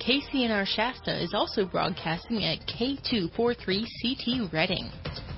KCNR Shasta is also broadcasting at K243CT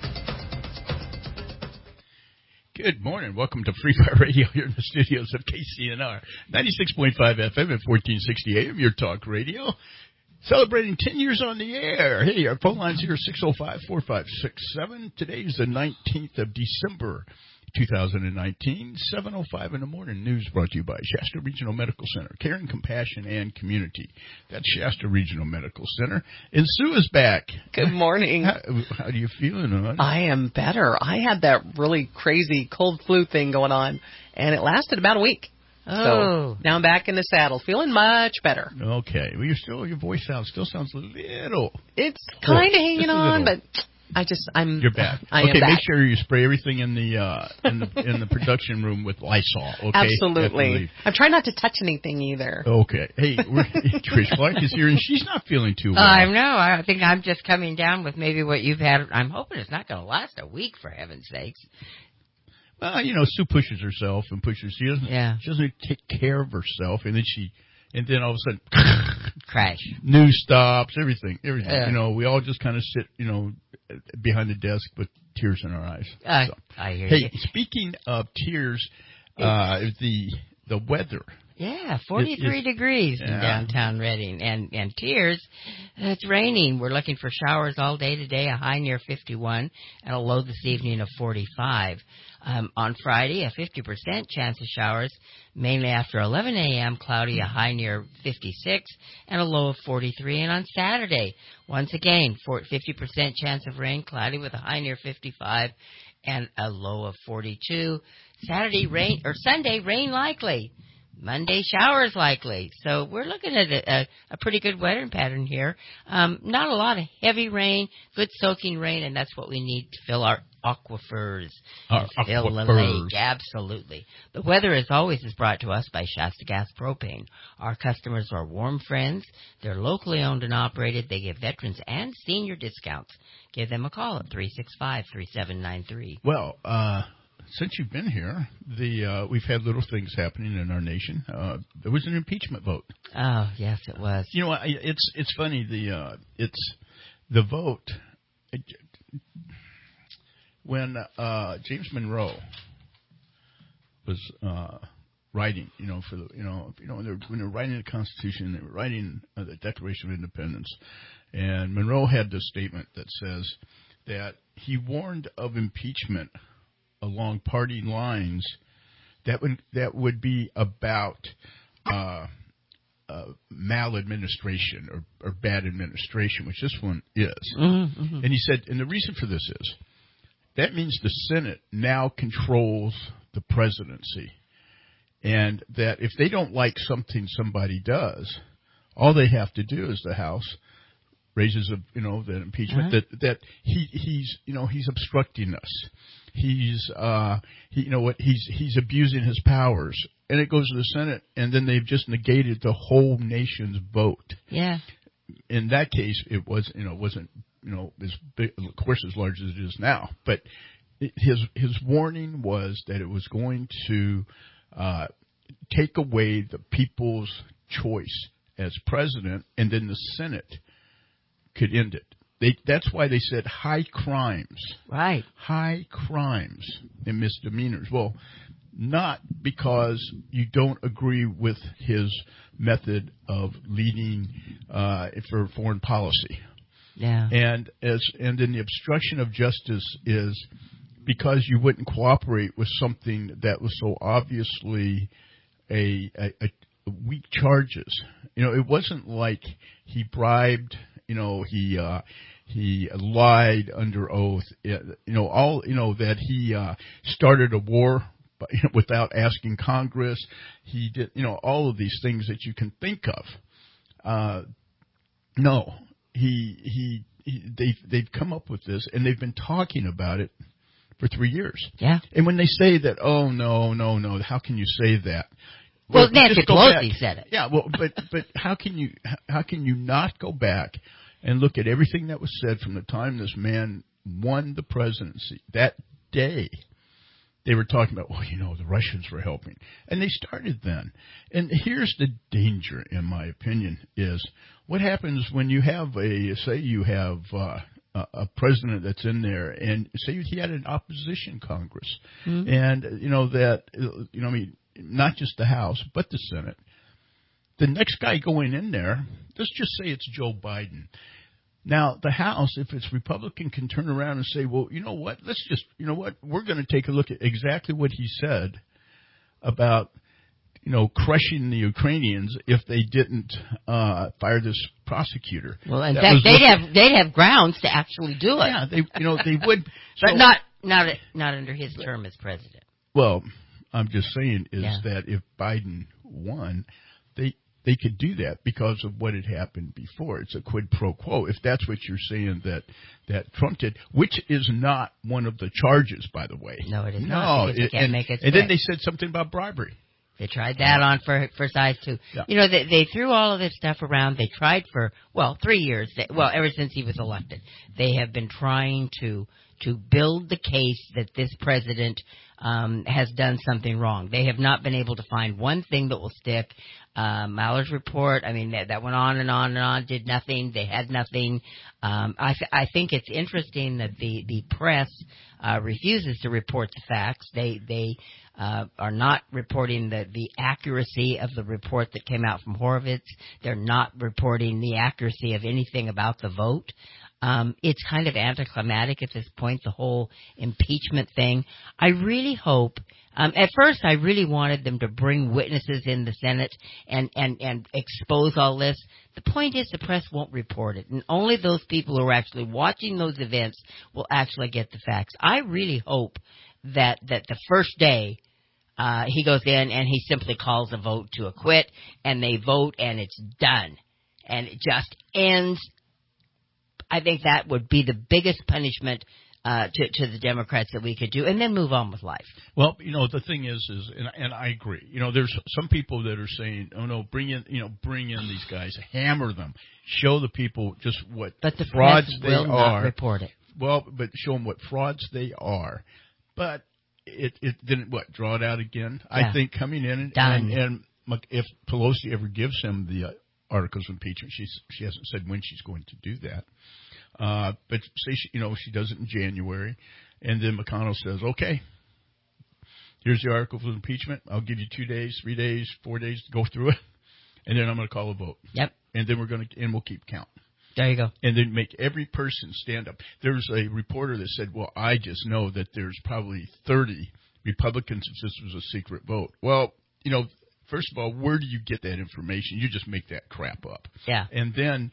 Good morning. Welcome to Free Fire Radio here in the studios of KCNR. 96.5 FM at 1460 AM, your talk radio. Celebrating 10 years on the air. Hey, our phone line's here, 605-4567. Today's the 19th of December, 2019, 7:05 in the morning. News brought to you by Shasta Regional Medical Center. Caring, compassion, and community. That's Shasta Regional Medical Center. And Sue is back. Good morning. How do you feeling, hon? I am better. I had that really crazy cold flu thing going on, and it lasted about a week. So now I'm back in the saddle, feeling much better. Okay. Well, your voice still sounds a little. It's kind of hanging on, but I'm. You're back. Am back. Back. Make sure you spray everything in the production room with Lysol. Okay. Absolutely. I'm trying not to touch anything either. Okay. Hey, Trish Clark is here, and she's not feeling too well. I know. I think I'm just coming down with maybe what you've had. I'm hoping it's not going to last a week, for heaven's sakes. Well, Sue pushes herself and pushes. She doesn't take care of herself, and then all of a sudden, crash. News stops, everything. We all just kind of sit, behind the desk with tears in our eyes. I hear you. Hey, speaking of tears, the weather. Yeah, 43 degrees in downtown Redding. And tears, it's raining. We're looking for showers all day today, a high near 51, and a low this evening of 45. On Friday, a 50% chance of showers, mainly after 11 a.m., cloudy, a high near 56, and a low of 43. And on Saturday, once again, 50% chance of rain, cloudy with a high near 55, and a low of 42. Sunday, rain likely. Monday, showers likely. So we're looking at a pretty good weather pattern here. Not a lot of heavy rain, good soaking rain, and that's what we need to fill our aquifers. Fill the lake. Absolutely. The weather, as always, is brought to us by Shasta Gas Propane. Our customers are warm friends. They're locally owned and operated. They give veterans and senior discounts. Give them a call at 365-3793. Well, since you've been here, we've had little things happening in our nation. There was an impeachment vote. Oh, yes, it was. It's funny. The vote when James Monroe was writing, when they're writing the Constitution, they were writing the Declaration of Independence, and Monroe had this statement that says that he warned of impeachment along party lines that would be about maladministration or bad administration, which this one is. Mm-hmm. And he said, and the reason for this is that means the Senate now controls the presidency, and that if they don't like something somebody does, all they have to do is the House raises the impeachment that he's obstructing us. He's abusing his powers, and it goes to the Senate, and then they've just negated the whole nation's vote. Yeah. In that case, it wasn't as big, of course, as large as it is now. But his warning was that it was going to take away the people's choice as president, and then the Senate could end it. That's why they said high crimes. Right. High crimes and misdemeanors. Well, not because you don't agree with his method of leading for foreign policy. Yeah. And then the obstruction of justice is because you wouldn't cooperate with something that was so obviously a weak charges. It wasn't like he bribed. He lied under oath. That he started a war without asking Congress. He did, all of these things that you can think of. No, they've come up with this, and they've been talking about it for 3 years. Yeah. And when they say that, oh no, how can you say that? Well, Nancy Pelosi said it. Yeah, well, but how can you not go back and look at everything that was said from the time this man won the presidency that day they were talking about, well, the Russians were helping. And they started then. And here's the danger, in my opinion, is what happens when you have a president that's in there, and say he had an opposition Congress, and not just the House but the Senate. The next guy going in there, let's just say it's Joe Biden. Now the House, if it's Republican, can turn around and say, well, you know what? We're going to take a look at exactly what he said about crushing the Ukrainians if they didn't fire this prosecutor. Well, in fact, they'd have grounds to actually do it. Yeah, they would, but not under his term as president. Well, I'm just saying that if Biden won, they could do that because of what had happened before. It's a quid pro quo. If that's what you're saying that Trump did, which is not one of the charges, by the way. No, it is not. No, they can't make it. And then they said something about bribery. They tried that on for size 2. Yeah. They threw all of this stuff around. They tried for 3 years. Ever since he was elected, they have been trying to build the case that this president has done something wrong. They have not been able to find one thing that will stick. Mueller's report, that went on and on and on, did nothing. They had nothing. I think it's interesting that the press refuses to report the facts. They are not reporting the accuracy of the report that came out from Horowitz. They're not reporting the accuracy of anything about the vote. It's kind of anticlimactic at this point, the whole impeachment thing. I really hope, at first I really wanted them to bring witnesses in the Senate and expose all this. The point is the press won't report it, and only those people who are actually watching those events will actually get the facts. I really hope that the first day he goes in and he simply calls a vote to acquit, and they vote and it's done. And it just ends. I think that would be the biggest punishment to the Democrats that we could do, and then move on with life. Well, the thing is, and I agree. There's some people that are saying, "Oh no, bring in these guys, hammer them, show the people just what frauds they are." But the press will not report it. Well, but show them what frauds they are. But it didn't draw it out again. Yeah. I think coming in and if Pelosi ever gives him the articles of impeachment, she hasn't said when she's going to do that. But say she does it in January, and then McConnell says, "Okay, here's the article of impeachment. I'll give you 2 days, 3 days, 4 days to go through it, and then I'm going to call a vote." Yep. And then we'll keep count. There you go. And then make every person stand up. There's a reporter that said, "Well, I just know that there's probably 30 Republicans if this was a secret vote." Well, first of all, where do you get that information? You just make that crap up. Yeah. And then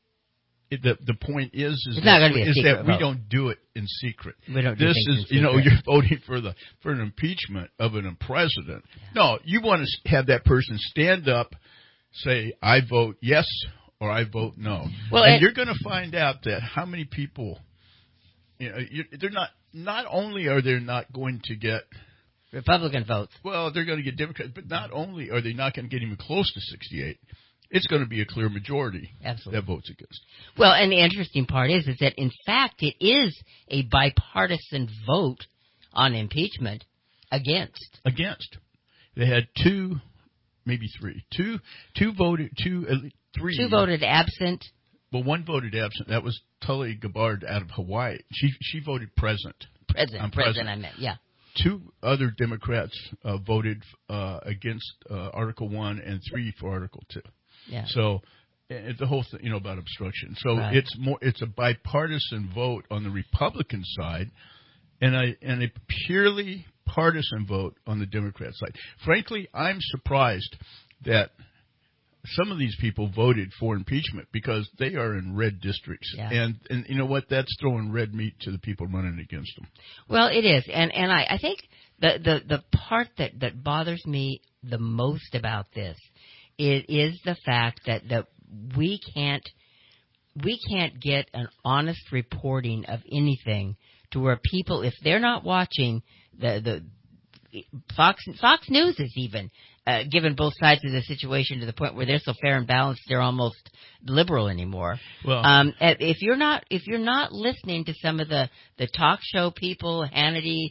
the point is that we don't do it in secret. We don't do this things is in secret. You're voting for an impeachment of a president. Yeah. No, you want to have that person stand up, say, "I vote yes," or "I vote no." Well, and you're going to find out that how many people, they're not only are they not going to get Republican votes. Well, they're going to get Democrats, but not only are they not going to get even close to 68, it's going to be a clear majority that votes against. Well, and the interesting part is that, in fact, it is a bipartisan vote on impeachment against. They had 2, maybe 3. Two voted, 3. 2 voted absent. Well, 1 voted absent. That was Tully Gabbard out of Hawaii. She voted present. Present, I meant, yeah. 2 other Democrats voted against Article 1 and 3 for Article 2. Yeah. So the whole thing, about obstruction. So right. It's a bipartisan vote on the Republican side, and a purely partisan vote on the Democrat side. Frankly, I'm surprised that some of these people voted for impeachment because they are in red districts. Yeah. And you know what? That's throwing red meat to the people running against them. Well, it is. And I think the part that bothers me the most about this is the fact that we can't get an honest reporting of anything to where people, if they're not watching Fox News is even given both sides of the situation to the point where they're so fair and balanced they're almost liberal anymore. Well, if you're not listening to some of the talk show people, Hannity,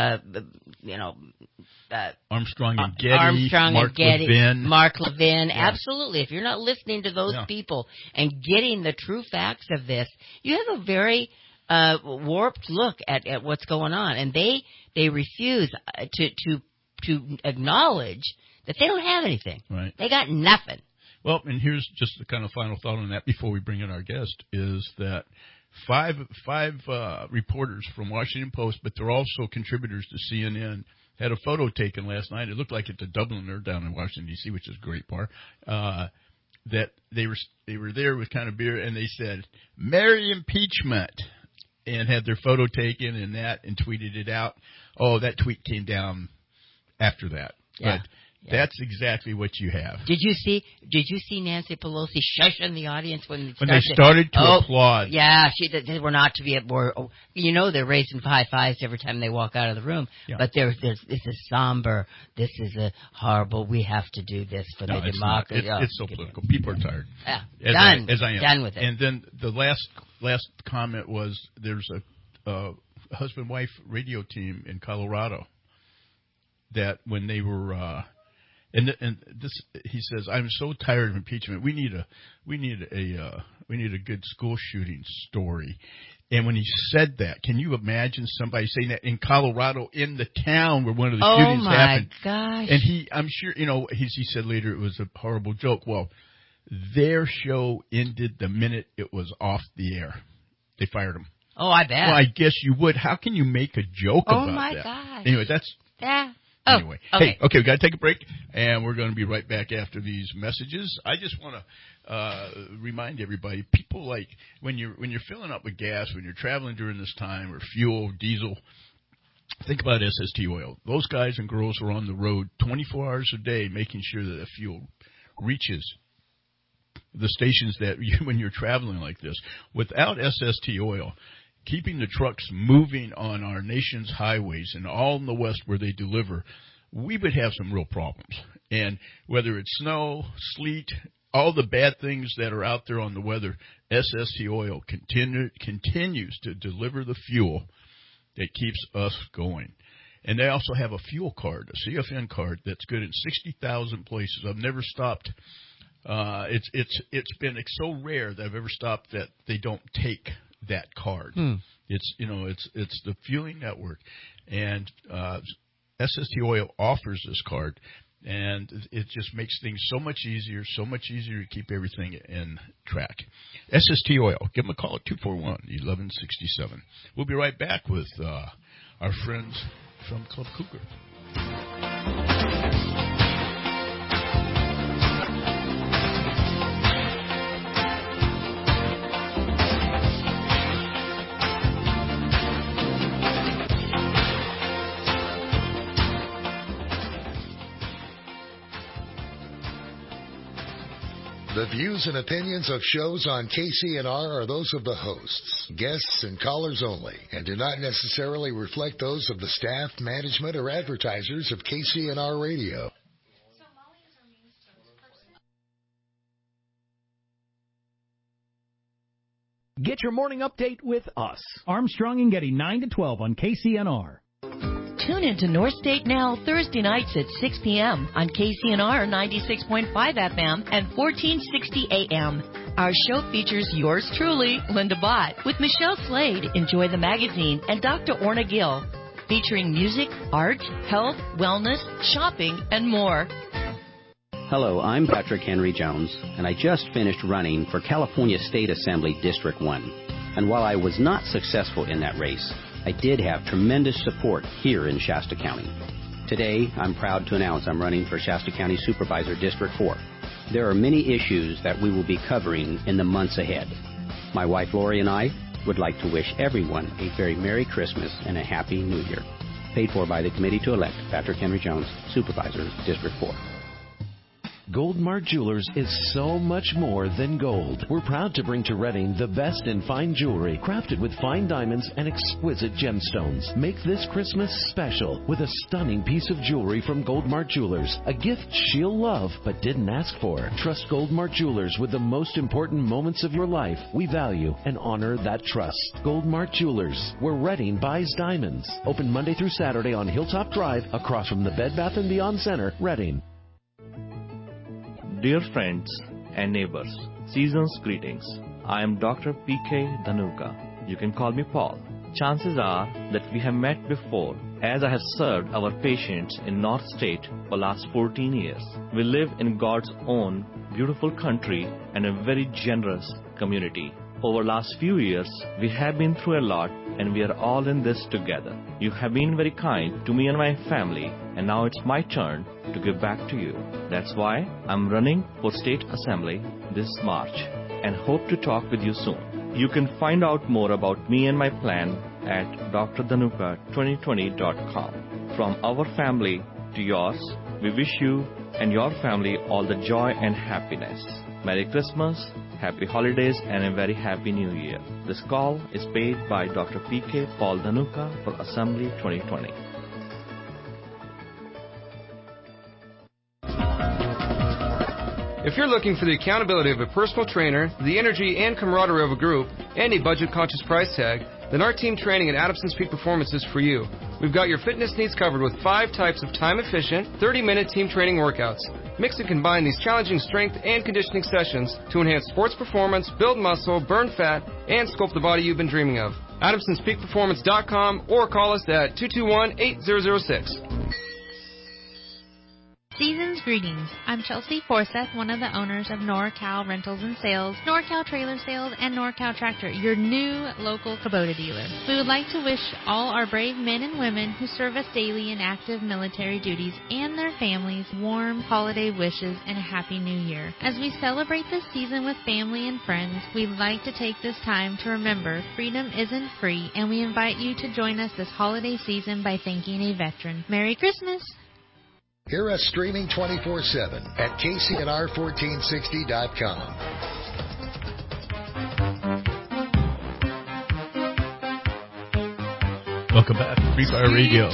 Armstrong and Getty, Mark Levin, yeah. Absolutely. If you're not listening to those people and getting the true facts of this, you have a very warped look at what's going on, and they refuse to acknowledge that they don't have anything. Right. They got nothing. Well, and here's just the kind of final thought on that before we bring in our guest is that five reporters from Washington Post, but they're also contributors to CNN, had a photo taken last night. It looked like it's a Dubliner down in Washington, D.C., which is a great part. That they were there with kind of beer, and they said, "Merry Impeachment," and had their photo taken and tweeted it out. Oh, that tweet came down after that. Yeah. But that's exactly what you have. Did you see Nancy Pelosi shushing the audience when they started to applaud? Yeah, they were not to be at more. They're raising high fives every time they walk out of the room. Yeah. But this is somber. This is a horrible. We have to do this for the democracy. It's so political. People are tired. Yeah, as I am. Done with it. And then the last comment was there's a husband-wife radio team in Colorado that when they were. And this, he says, I'm so tired of impeachment. We need a good school shooting story. And when he said that, can you imagine somebody saying that in Colorado, in the town where one of the shootings happened? Oh my gosh! And I'm sure, he said later it was a horrible joke. Well, their show ended the minute it was off the air. They fired him. Oh, I bet. Well, I guess you would. How can you make a joke about that? Oh my gosh! Anyway, that's. Yeah. Anyway, okay. Hey, we got to take a break, and we're going to be right back after these messages. I just want to remind everybody, people like when you're filling up with gas, when you're traveling during this time, or fuel, diesel, think about SST Oil. Those guys and girls are on the road 24 hours a day, making sure that the fuel reaches the stations that when you're traveling like this. Without SST Oil, keeping the trucks moving on our nation's highways and all in the West where they deliver, we would have some real problems. And whether it's snow, sleet, all the bad things that are out there on the weather, SST Oil continues to deliver the fuel that keeps us going. And they also have a fuel card, a CFN card, that's good in 60,000 places. I've never stopped. It's been so rare that I've ever stopped that they don't take that card. It's the fueling network, and SST Oil offers this card, and it just makes things so much easier to keep everything in track. SST Oil, give them a call at 241-1167. We'll be right back with our friends from Club Cougar. The views and opinions of shows on KCNR are those of the hosts, guests, and callers only, and do not necessarily reflect those of the staff, management, or advertisers of KCNR Radio. Get your morning update with us. Armstrong and Getty, 9 to 12 on KCNR. Tune into North State Now Thursday nights at 6 p.m. on KCNR 96.5 FM and 1460 AM. Our show features yours truly, Linda Bott, with Michelle Slade, Enjoy the Magazine, and Dr. Orna Gill, featuring music, art, health, wellness, shopping, and more. Hello, I'm Patrick Henry Jones, and I just finished running for California State Assembly District 1. And while I was not successful in that race, I did have tremendous support here in Shasta County. Today, I'm proud to announce I'm running for Shasta County Supervisor District 4. There are many issues that we will be covering in the months ahead. My wife Lori and I would like to wish everyone a very Merry Christmas and a Happy New Year. Paid for by the Committee to Elect Patrick Henry Jones, Supervisor District 4. Goldmart Jewelers is so much more than gold. We're proud to bring to Reading the best in fine jewelry, crafted with fine diamonds and exquisite gemstones. Make this Christmas special with a stunning piece of jewelry from Goldmart Jewelers, a gift she'll love but didn't ask for. Trust Goldmart Jewelers with the most important moments of your life. We value and honor that trust. Goldmart Jewelers, where Reading buys diamonds. Open Monday through Saturday on Hilltop Drive, across from the Bed Bath & Beyond Center, Reading. Dear friends and neighbors, season's greetings. I am Dr. P.K. Dhanuka. You can call me Paul. Chances are that we have met before, as I have served our patients in North State for last 14 years. We live in God's own beautiful country and a very generous community. Over last few years, we have been through a lot and we are all in this together. You have been very kind to me and my family, and now it's my turn to give back to you. That's why I'm running for State Assembly this March and hope to talk with you soon. You can find out more about me and my plan at drdhanuka2020.com. From our family to yours, we wish you and your family all the joy and happiness. Merry Christmas, Happy Holidays, and a very Happy New Year. This call is paid by Dr. P.K. Paul Dhanuka for Assembly 2020. If you're looking for the accountability of a personal trainer, the energy and camaraderie of a group, and a budget-conscious price tag, then our team training at Adamson's Peak Performance is for you. We've got your fitness needs covered with 5 types of time-efficient, 30-minute team training workouts. Mix and combine these challenging strength and conditioning sessions to enhance sports performance, build muscle, burn fat, and sculpt the body you've been dreaming of. AdamsonsPeakPerformance.com or call us at 221-8006. Season's greetings. I'm Chelsea Forsyth, one of the owners of NorCal Rentals and Sales, NorCal Trailer Sales, and NorCal Tractor, your new local Kubota dealer. We would like to wish all our brave men and women who serve us daily in active military duties and their families warm holiday wishes and a Happy New Year. As we celebrate this season with family and friends, we'd like to take this time to remember freedom isn't free, and we invite you to join us this holiday season by thanking a veteran. Merry Christmas! Hear us streaming 24/7 at KCNR1460.com. Welcome back to Free Fire Radio.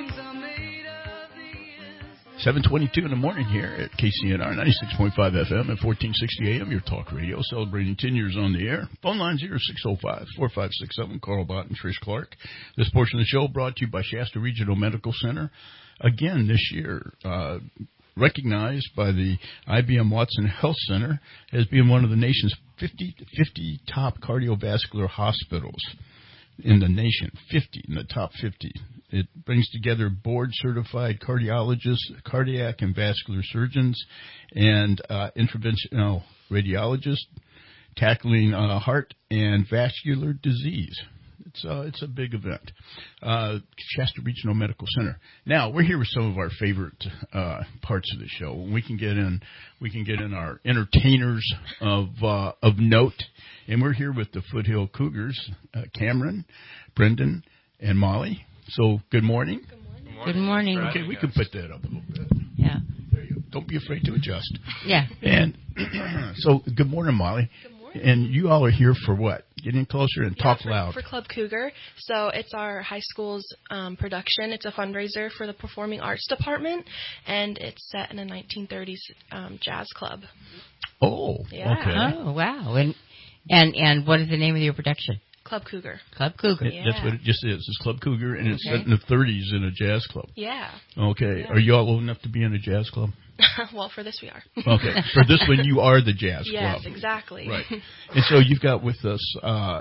7:22 in the morning here at KCNR 96.5 FM at 1460 AM. Your talk radio celebrating 10 years on the air. Phone line 0605-4567. Carl Bott and Trish Clark. This portion of the show brought to you by Shasta Regional Medical Center. Again, this year, recognized by the IBM Watson Health Center as being one of the nation's 50 top cardiovascular hospitals in the nation. 50 in the top 50. It brings together board-certified cardiologists, cardiac and vascular surgeons, and interventional radiologists tackling heart and vascular disease. It's a big event. Shasta Regional Medical Center. Now we're here with some of our favorite parts of the show. We can get in our entertainers of note, and we're here with the Foothill Cougars, Cameron, Brendan, and Molly. So good morning. Good morning. Okay, we can put that up a little bit. Yeah. There you go. Don't be afraid to adjust. Yeah. And so good morning, Molly. Good morning. And you all are here for what? Get in closer and talk loud. For Club Cougar. So it's our high school's production. It's a fundraiser for the Performing Arts Department, and it's set in a 1930s jazz club. Oh, yeah. Okay. Oh, wow. And what is the name of your production? Club Cougar. Club Cougar. Yeah. That's what it just is. It's Club Cougar, and it's set in the 30s in a jazz club. Yeah. Okay. Yeah. Are you all old enough to be in a jazz club? Well, for this we are. Okay. For this one, you are the jazz club. Yes, exactly. Right. And so you've got with us,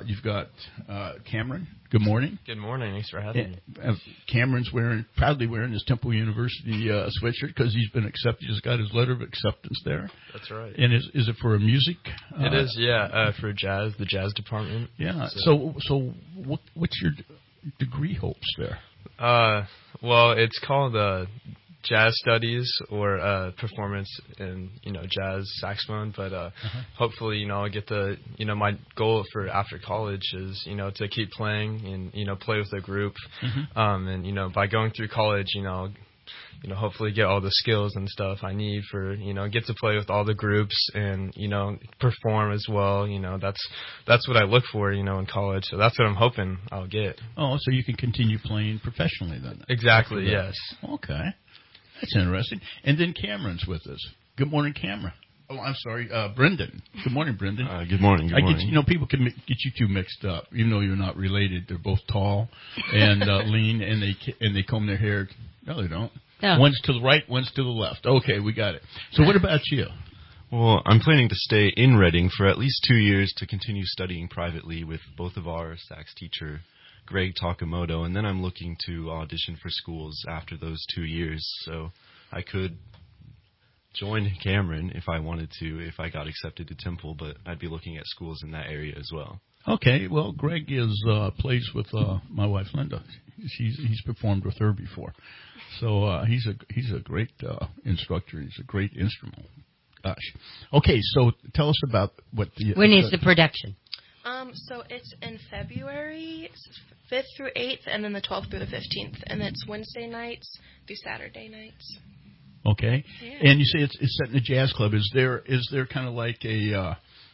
Cameron. Good morning. Good morning. Thanks for having me. Cameron's proudly wearing his Temple University sweatshirt because he's been accepted. He's got his letter of acceptance there. That's right. And is it for a music? It is, yeah, for jazz, the jazz department. Yeah. So what's your degree hopes there? Well, it's called jazz studies or performance in jazz saxophone, but hopefully I'll get the my goal for after college is to keep playing and play with a group, and by going through college hopefully get all the skills and stuff I need for, get to play with all the groups and, perform as well. That's what I look for, in college. So that's what I'm hoping I'll get. Oh, so you can continue playing professionally then. Exactly, yes. Okay. That's interesting. And then Cameron's with us. Good morning, Cameron. Oh, I'm sorry, Brendan. Good morning, Brendan. Good morning. Good morning. People can get you two mixed up, even though you're not related. They're both tall and lean, and they comb their hair. No, they don't. No. One's to the right, one's to the left. Okay, we got it. So what about you? Well, I'm planning to stay in Reading for at least 2 years to continue studying privately with both of our sax teacher, Greg Takamoto, and then I'm looking to audition for schools after those 2 years. So I could join Cameron if I wanted to, if I got accepted to Temple, but I'd be looking at schools in that area as well. Okay, well, Greg plays with my wife Linda. He's performed with her before, so he's a great instructor. He's a great instrument. Gosh. Okay, so tell us about what the when is the production? So it's in February 5th through 8th, and then the 12th through the 15th, and it's Wednesday nights through Saturday nights. Okay, yeah. And you say it's set in a jazz club. Is there kind of like a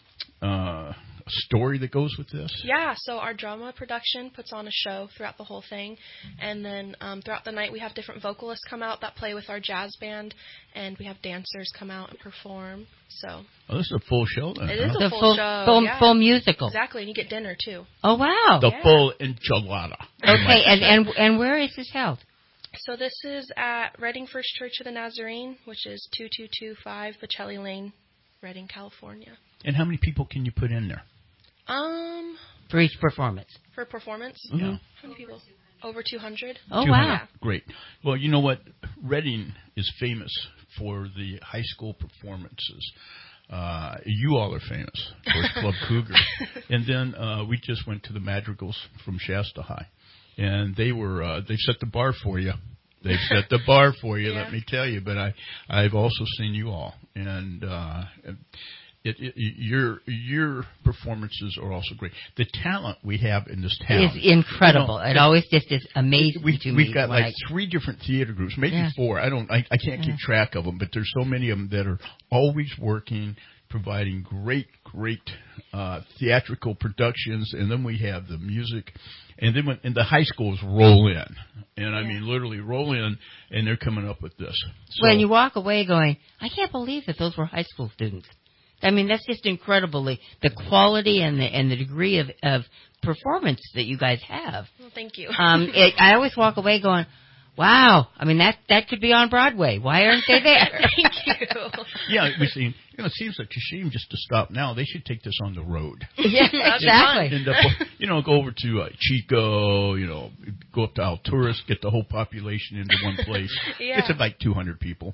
story that goes with this? Yeah, so our drama production puts on a show throughout the whole thing, and then throughout the night we have different vocalists come out that play with our jazz band, and we have dancers come out and perform. So. Oh, this is a full show then. It is a full show. Full musical. Exactly, and you get dinner too. Oh wow! The full enchilada. Okay, and where is this held? So this is at Reading First Church of the Nazarene, which is 2225 Pacelli Lane, Reading, California. And how many people can you put in there? For each performance. For performance? Mm-hmm. Yeah. How many people? Over 200. Oh, 200. wow. Great. Well, you know what? Reading is famous for the high school performances. You all are famous. Of course, Club Cougar. And then we just went to the Madrigals from Shasta High. And they've set the bar for you. They've set the bar for you, let me tell you. But I've also seen you all. And your performances are also great. The talent we have in this town is incredible. It always just is amazing to me. We've got like 3 different theater groups, maybe 4. I can't keep track of them, but there's so many of them that are always working, providing great theatrical productions, and then we have the music, and then when the high schools roll in, and I mean literally roll in, and they're coming up with this. So, when you walk away going, I can't believe that those were high school students. I mean, that's just incredible, the quality and the degree of performance that you guys have. Well, thank you. I always walk away going, wow, I mean, that could be on Broadway. Why aren't they there? Thank you. Yeah, we see. It seems like a shame just to stop now. They should take this on the road. Yeah, exactly. And go over to Chico, go up to Alturas, get the whole population into one place. Yeah. It's like 200 people.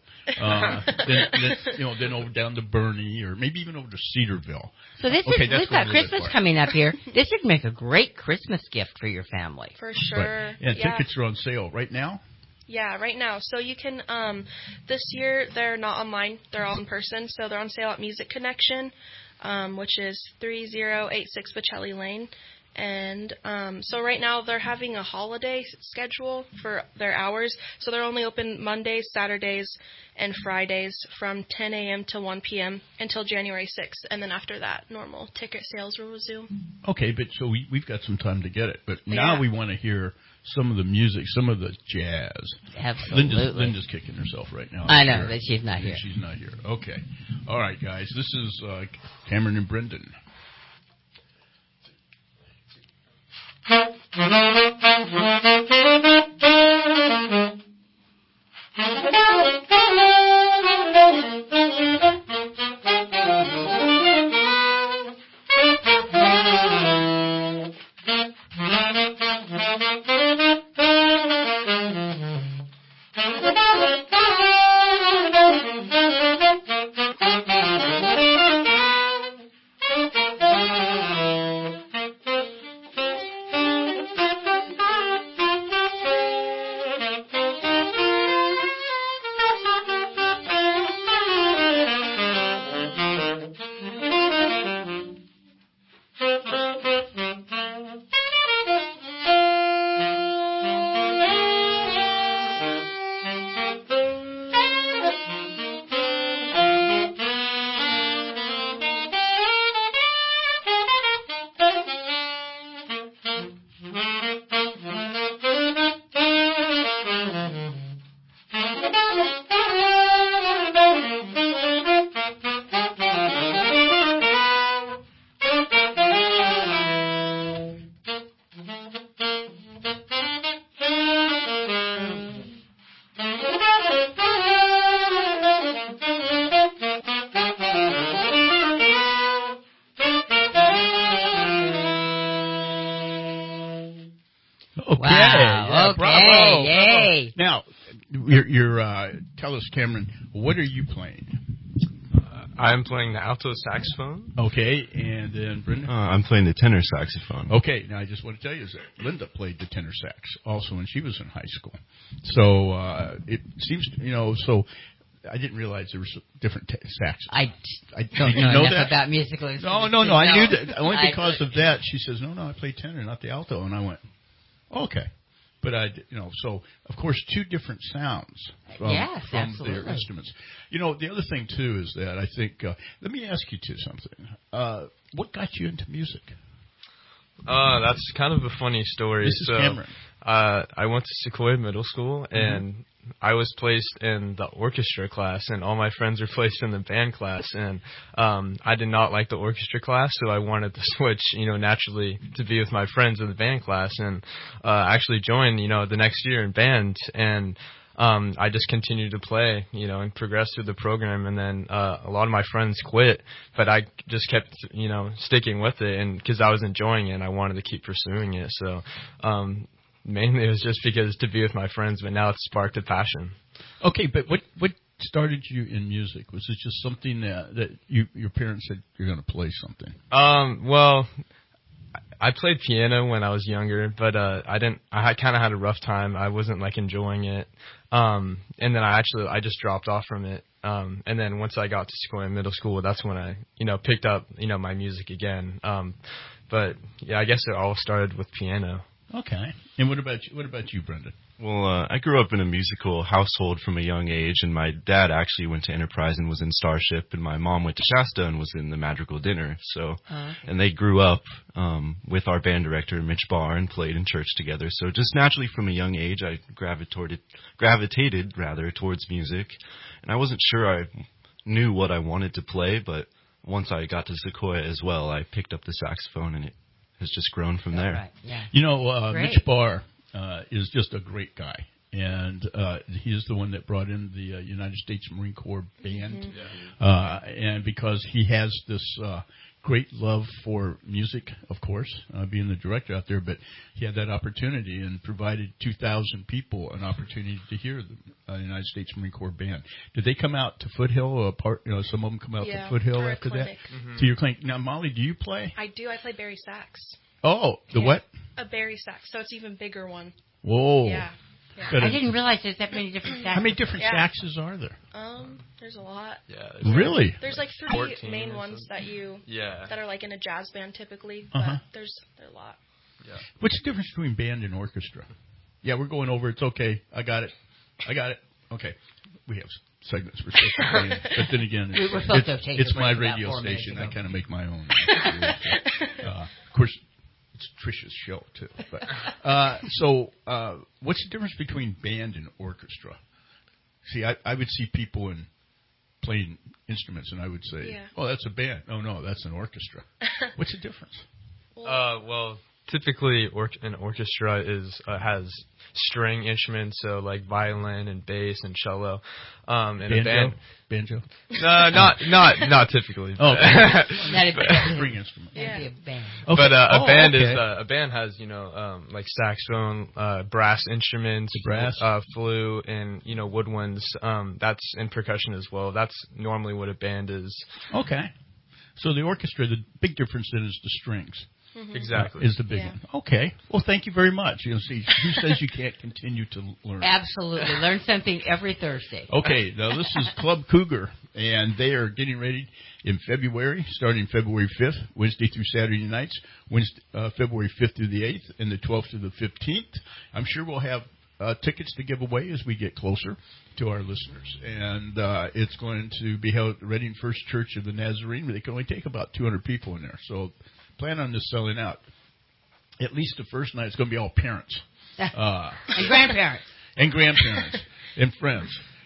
Then over down to Bernie, or maybe even over to Cedarville. So we've got Christmas coming up here. This would make a great Christmas gift for your family. For sure. Right. And tickets are on sale right now. Yeah, right now. So you can, this year they're not online, they're all in person. So they're on sale at Music Connection, which is 3086 Pacelli Lane. And so right now they're having a holiday schedule for their hours. So they're only open Mondays, Saturdays, and Fridays from 10 a.m. to 1 p.m. until January 6th. And then after that, normal ticket sales will resume. Okay, but so we've got some time to get it. But now we want to hear some of the music, some of the jazz. Absolutely. Linda's kicking herself right now. I know, but she's not here. She's not here. Okay. All right, guys. This is Cameron and Brendan. Okay. Bravo. Yay. Now, you're tell us, Cameron, what are you playing? I'm playing the alto saxophone. Okay, and then Brenda? I'm playing the tenor saxophone. Okay, now I just want to tell you that Linda played the tenor sax also when she was in high school. So it seems, so I didn't realize there were different saxes. I don't know enough about musical instruments. No, I knew that. Only because of that, she says, no, I play tenor, not the alto. And I went, okay. But so of course, two different sounds from their instruments. The other thing too is that I think. Let me ask you something. What got you into music? That's kind of a funny story. This is Cameron. I went to Sequoia Middle School, and I was placed in the orchestra class, and all my friends were placed in the band class, and I did not like the orchestra class, so I wanted to switch, naturally to be with my friends in the band class, and actually joined, the next year in band, and I just continued to play, and progress through the program, and then a lot of my friends quit, but I just kept, sticking with it, and because I was enjoying it, and I wanted to keep pursuing it, so mainly it was just because to be with my friends, but now it's sparked a passion. Okay, but what started you in music? Was it just something that your parents said you're going to play something? Well, I played piano when I was younger, but I kind of had a rough time. I wasn't enjoying it, and then I just dropped off from it. And then once I got to Sequoia Middle School, that's when I picked up my music again. But yeah, I guess it all started with piano. Okay. And what about you, Brendan? Well, I grew up in a musical household from a young age, and my dad actually went to Enterprise and was in Starship, and my mom went to Shasta and was in the Madrigal Dinner. So, and they grew up with our band director, Mitch Barr, and played in church together. So just naturally from a young age, I gravitated towards music, and I wasn't sure I knew what I wanted to play, but once I got to Sequoia as well, I picked up the saxophone, and it has just grown from there. Right. Yeah. Mitch Barr is just a great guy, and he is the one that brought in the United States Marine Corps band, and because he has this great love for music, of course, being the director out there, but he had that opportunity and provided 2,000 people an opportunity to hear the United States Marine Corps band. Did they come out to Foothill? Some of them come out to Foothill after that? To your clinic. Now, Molly, do you play? I do. I play Barry sax. Oh, what? A Barry sax, so it's even bigger one. Whoa. Yeah. I didn't realize there's that many different saxes. How many different saxes are there? There's a lot. Yeah. Really? There's 3 main ones that are in a jazz band typically, but there's a lot. Yeah. What's the difference between band and orchestra? Yeah, we're going over. It's okay. I got it. Okay. We have segments for social media, but then again, it's my radio station. I kind of make my own. Of course, it's Trisha's show too. But, so, what's the difference between band and orchestra? See, I would see people playing instruments, and I would say, "Oh, that's a band." Oh, no, that's an orchestra. What's the difference? Well, typically an orchestra has string instruments, so like violin and bass and cello. And banjo? Not typically. Oh, that'd be a string instrument. That'd be a band. Okay. But a band has like saxophone, brass instruments, flute, and woodwinds. That's in percussion as well. That's normally what a band is. Okay. So the orchestra, the big difference then is the strings. Mm-hmm. Exactly. Is the big one. Okay. Well, thank you very much. See, who says you can't continue to learn? Absolutely. Learn something every Thursday. Okay. Now, this is Club Cougar, and they are getting ready in February, starting February 5th, Wednesday through Saturday nights, February 5th through the 8th, and the 12th to the 15th. I'm sure we'll have tickets to give away as we get closer to our listeners. And it's going to be held at the Reading First Church of the Nazarene, but they can only take about 200 people in there. So plan on this selling out. At least the first night, it's going to be all parents. And grandparents. And grandparents and friends.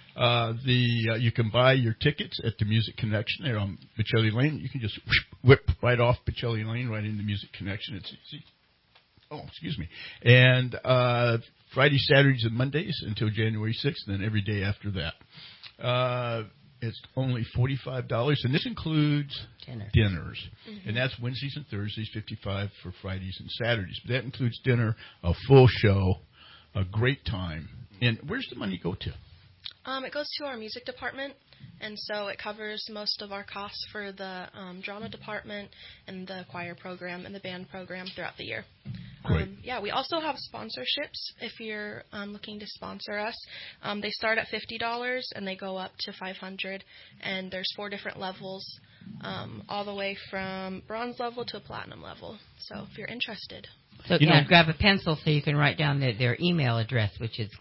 You can buy your tickets at the Music Connection there on Pacelli Lane. You can just whip right off Pacelli Lane right into Music Connection. It's easy. Oh, excuse me. And Fridays, Saturdays, and Mondays until January 6th, and then every day after that. It's only $45, and this includes dinners. Mm-hmm. And that's Wednesdays and Thursdays, $55 for Fridays and Saturdays. But that includes dinner, a full show, a great time. And where's the money go to? It goes to our music department, and so it covers most of our costs for the drama department and the choir program and the band program throughout the year. Great. We also have sponsorships if you're looking to sponsor us. They start at $50 and they go up to $500, and there's 4 different levels, all the way from bronze level to platinum level. So if you're interested. So grab a pencil so you can write down their email address, which is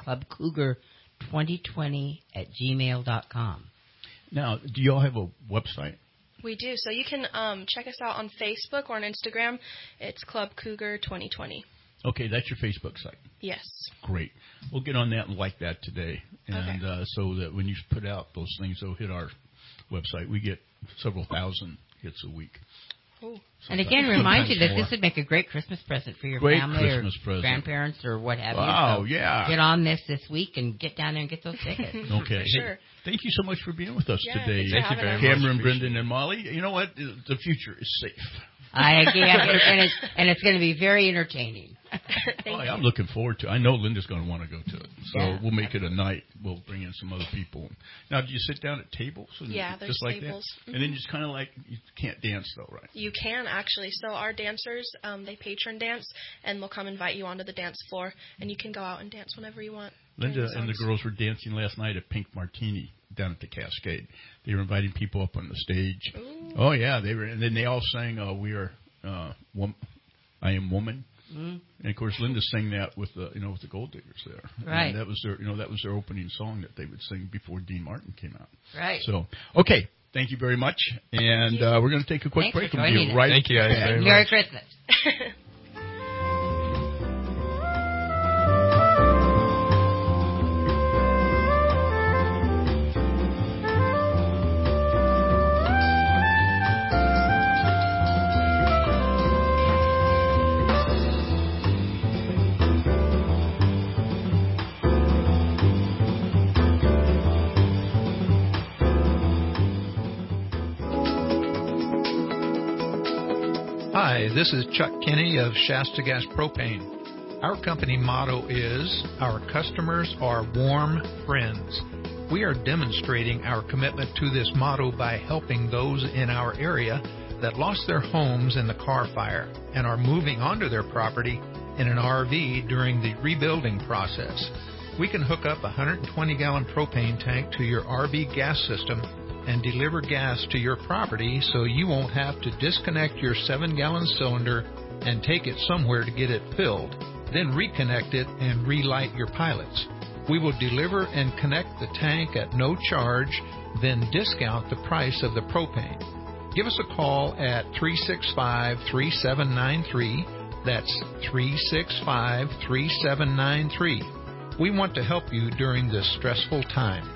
clubcougar2020@gmail.com. Now, do you all have a website? We do. So you can check us out on Facebook or on Instagram. It's Club Cougar 2020. Okay, that's your Facebook site. Yes. Great. We'll get on that and like that today. And so that when you put out those things, they'll hit our website. We get several thousand hits a week. Ooh. And again, remind you that this would make a great Christmas present for your family or grandparents or what have you. Wow, so yeah. Get on this week and get down there and get those tickets. Okay. Sure. Thank you so much for being with us today. Thank you very much. Cameron, Brendan, and Molly. You know what? The future is safe. And it's going to be very entertaining. I'm looking forward to it. I know Linda's going to want to go to it. So we'll make it a night. We'll bring in some other people. Now, do you sit down at tables? And there's just like tables. That? And then just kind of like, you can't dance though, right? You can, actually. So our dancers, they patron dance, and they'll come invite you onto the dance floor, and you can go out and dance whenever you want. Linda and the girls were dancing last night at Pink Martini down at the Cascade. They were inviting people up on the stage. Ooh. Oh, yeah. They were, and then they all sang, We Are, I Am Woman. Mm-hmm. And of course, Linda sang that with the Gold Diggers there. Right. And that was their opening song that they would sing before Dean Martin came out. Right. So, okay. Thank you very much. And we're going to take a quick break. Thank you guys very much. Merry Christmas. Hi, this is Chuck Kinney of Shasta Gas Propane. Our company motto is, our customers are warm friends. We are demonstrating our commitment to this motto by helping those in our area that lost their homes in the Carr fire and are moving onto their property in an RV during the rebuilding process. We can hook up a 120-gallon propane tank to your RV gas system and deliver gas to your property so you won't have to disconnect your 7-gallon cylinder and take it somewhere to get it filled, then reconnect it and relight your pilots. We will deliver and connect the tank at no charge, then discount the price of the propane. Give us a call at 365-3793. That's 365-3793. We want to help you during this stressful time.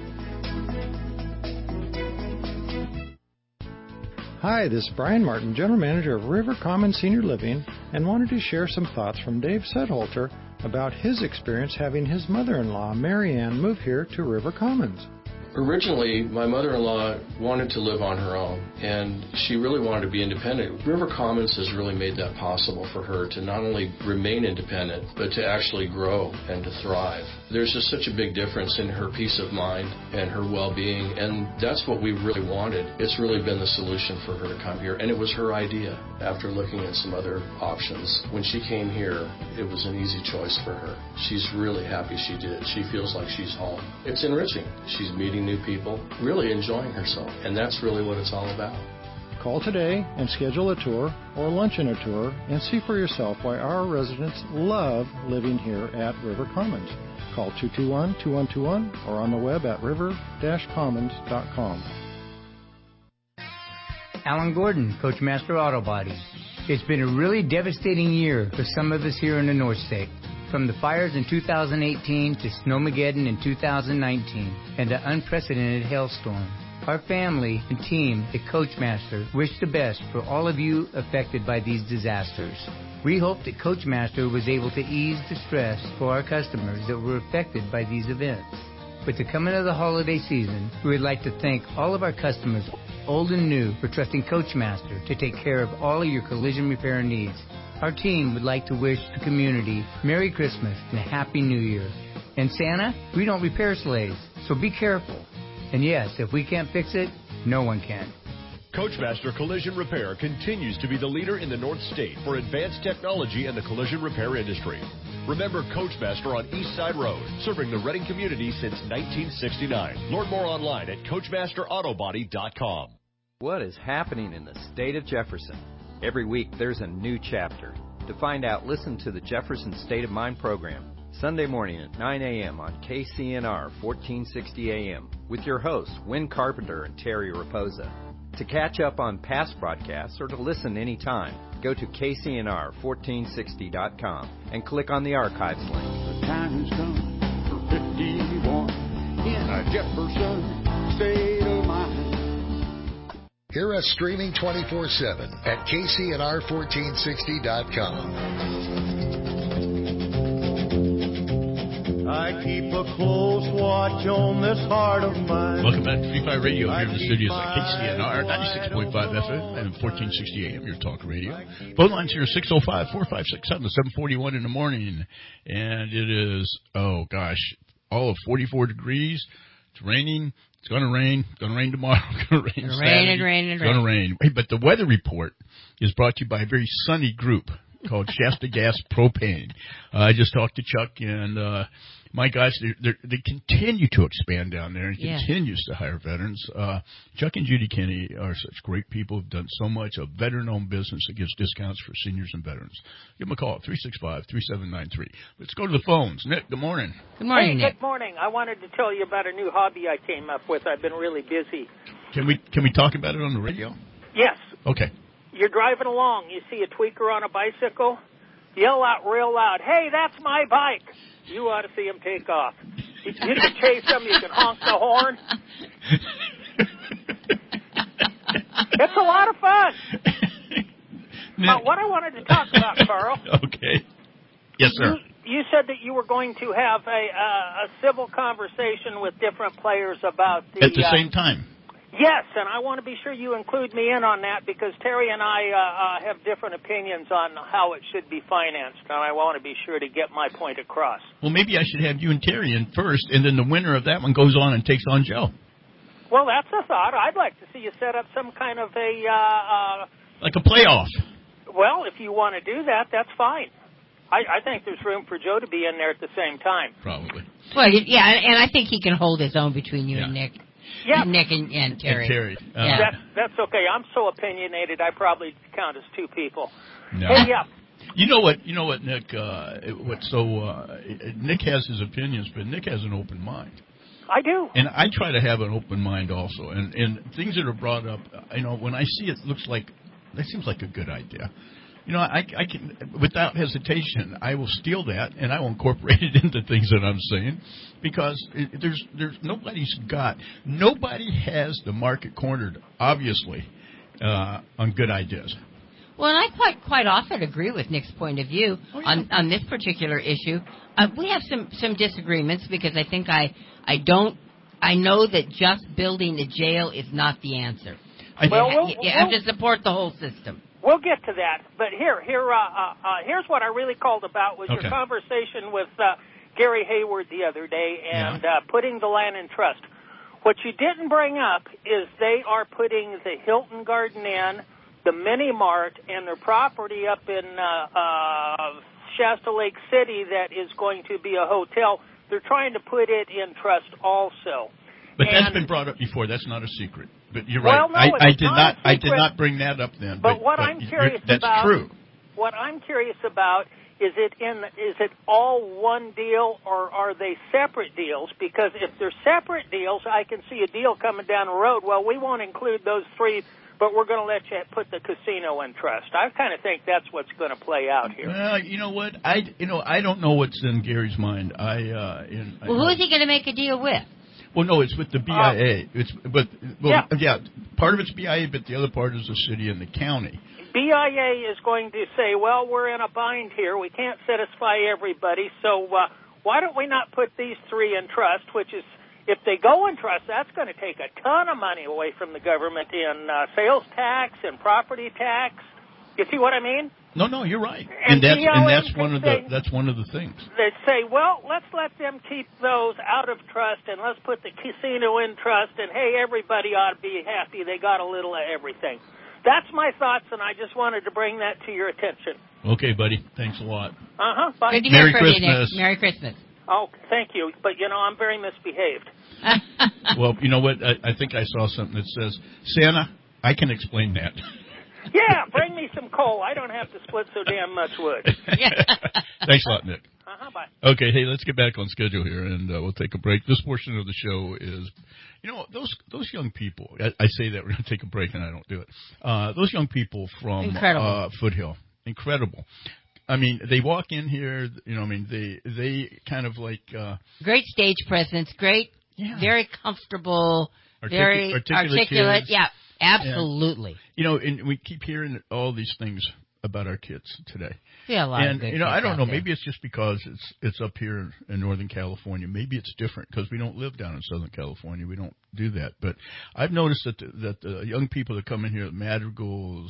Hi, this is Brian Martin, General Manager of River Commons Senior Living, and wanted to share some thoughts from Dave Sedholter about his experience having his mother-in-law, Mary Ann, move here to River Commons. Originally, my mother-in-law wanted to live on her own, and she really wanted to be independent. River Commons has really made that possible for her to not only remain independent, but to actually grow and to thrive. There's just such a big difference in her peace of mind and her well-being, and that's what we really wanted. It's really been the solution for her to come here, and it was her idea after looking at some other options. When she came here, it was an easy choice for her. She's really happy she did. She feels like she's home. It's enriching. She's meeting new people, really enjoying herself, and that's really what it's all about. Call today and schedule a tour or luncheon a tour and see for yourself why our residents love living here at River Commons. Call 221-2121 or on the web at river-commons.com. Alan Gordon, Coachmaster Auto Body. It's been a really devastating year for some of us here in the North State. From the fires in 2018 to Snowmageddon in 2019 and the unprecedented hailstorm, our family and team at Coachmaster wish the best for all of you affected by these disasters. We hope that Coachmaster was able to ease the stress for our customers that were affected by these events. With the coming of the holiday season, we would like to thank all of our customers, old and new, for trusting Coachmaster to take care of all of your collision repair needs. Our team would like to wish the community Merry Christmas and a Happy New Year. And Santa, we don't repair sleighs, so be careful. And yes, if we can't fix it, no one can. Coachmaster Collision Repair continues to be the leader in the North State for advanced technology in the collision repair industry. Remember Coachmaster on East Side Road, serving the Reading community since 1969. Learn more online at CoachmasterAutobody.com. What is happening in the state of Jefferson? Every week there's a new chapter. To find out, listen to the Jefferson State of Mind program, Sunday morning at 9 a.m. on KCNR 1460 AM, with your hosts, Wynn Carpenter and Terry Raposa. To catch up on past broadcasts or to listen anytime, go to KCNR1460.com and click on the archives link. The time has come for 51 in a Jefferson State of Mind. Hear us streaming 24/7 at KCNR1460.com. I keep a close watch on this heart of mine. Welcome back to Free Fire Radio here in the studios at KCNR 96.5 FM and 1460 AM, your talk radio. Phone lines here 605-456-7741 in the morning. And it is, all of 44 degrees. It's raining. It's going to rain. It's going to rain tomorrow. It's going to rain Saturday. It's going to rain. Hey, but the weather report is brought to you by a very sunny group called Shasta Gas Propane. I just talked to Chuck, and my guys, they continue to expand down there and continues to hire veterans. Chuck and Judy Kinney are such great people, have done so much, a veteran-owned business that gives discounts for seniors and veterans. Give them a call, 365-3793. Let's go to the phones. Nick, good morning. Good morning, Nick. Good morning. I wanted to tell you about a new hobby I came up with. I've been really busy. Can we talk about it on the radio? Yes. Okay. You're driving along. You see a tweaker on a bicycle. Yell out real loud, "Hey, that's my bike." You ought to see him take off. You can chase him. You can honk the horn. It's a lot of fun. What I wanted to talk about, Carl. Okay. Yes, sir. You said that you were going to have a civil conversation with different players about at the same time. Yes, and I want to be sure you include me in on that because Terry and I have different opinions on how it should be financed, and I want to be sure to get my point across. Well, maybe I should have you and Terry in first, and then the winner of that one goes on and takes on Joe. Well, that's a thought. I'd like to see you set up some kind of like a playoff. Well, if you want to do that, that's fine. I think there's room for Joe to be in there at the same time. Probably. Well, yeah, and I think he can hold his own between you and Nick. Yeah. Nick and Terry. And Terry. That's okay. I'm so opinionated, I probably count as two people. No. Hey, yeah. You know what, Nick? Nick has his opinions, but Nick has an open mind. I do. And I try to have an open mind also. And things that are brought up, when I see it, looks like that seems like a good idea. I can, without hesitation, I will steal that and I will incorporate it into things that I'm saying, because there's nobody has the market cornered, obviously, on good ideas. Well, and I quite often agree with Nick's point of view on this particular issue. We have some disagreements because I think I know that just building a jail is not the answer. You have to support the whole system. We'll get to that, but here's what I really called about was your conversation with Gary Hayward the other day and putting the land in trust. What you didn't bring up is they are putting the Hilton Garden Inn, the Mini Mart, and their property up in Shasta Lake City that is going to be a hotel. They're trying to put it in trust also. But that's been brought up before. That's not a secret. But you're right. Well, no, I did not bring that up then. But what I'm curious that's about. True. What I'm curious about is it all one deal or are they separate deals? Because if they're separate deals, I can see a deal coming down the road. Well, we won't include those three, but we're going to let you put the casino in trust. I kind of think that's what's going to play out here. Well, you know what? I don't know what's in Gary's mind. Who is he going to make a deal with? Well, no, it's with the BIA. Part of it's BIA, but the other part is the city and the county. BIA is going to say, well, we're in a bind here. We can't satisfy everybody, so why don't we not put these three in trust, which is, if they go in trust, that's going to take a ton of money away from the government in sales tax and property tax. You see what I mean? No, you're right. And that's one of the things. They say, well, let's let them keep those out of trust, and let's put the casino in trust, and hey, everybody ought to be happy. They got a little of everything. That's my thoughts, and I just wanted to bring that to your attention. Okay, buddy. Thanks a lot. Bye. Good to Merry hear from Christmas. you, Nick. Merry Christmas. Oh, thank you. But, I'm very misbehaved. Well, you know what? I think I saw something that says, Santa, I can explain that. Yeah, bring me some coal. I don't have to split so damn much wood. Thanks a lot, Nick. Bye. Okay, hey, let's get back on schedule here, and we'll take a break. This portion of the show is, those young people. I say that we're going to take a break, and I don't do it. Those young people from Foothill, incredible. I mean, they walk in here. They kind of like great stage presence, great, very comfortable, very articulate. Kids. Yeah, absolutely. And we keep hearing all these things about our kids today. Yeah, a lot of good kids I don't know. there. Maybe it's just because it's up here in Northern California. Maybe it's different because we don't live down in Southern California. We don't do that. But I've noticed that the young people that come in here, the Madrigals,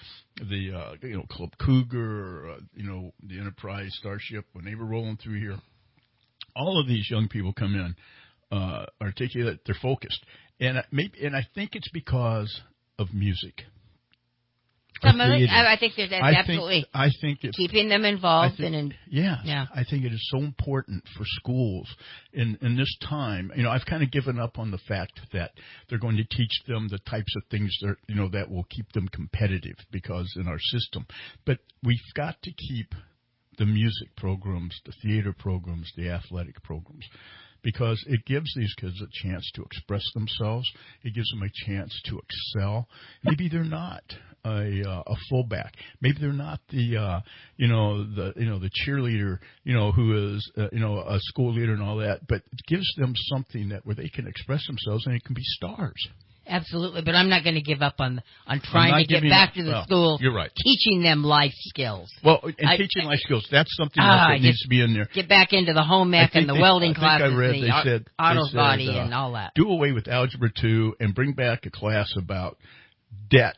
Club Cougar, the Enterprise, Starship, when they were rolling through here, all of these young people come in, articulate, they're focused, and I think it's because of music. Some of it, I think that's absolutely. I think it's keeping them involved I think it is so important for schools in this time. I've kind of given up on the fact that they're going to teach them the types of things that will keep them competitive because in our system. But we've got to keep the music programs, the theater programs, the athletic programs, because it gives these kids a chance to express themselves. It gives them a chance to excel. Maybe they're not a fullback. Maybe they're not the cheerleader, who is a school leader and all that. But it gives them something where they can express themselves and it can be stars. Absolutely, but I'm not going to give up on trying to get back to the school. You're right. Teaching them life skills. Well, teaching life skills, that's something that needs to be in there. Get back into the home ec and the welding classes and the auto body and all that. Do away with Algebra 2 and bring back a class about debt.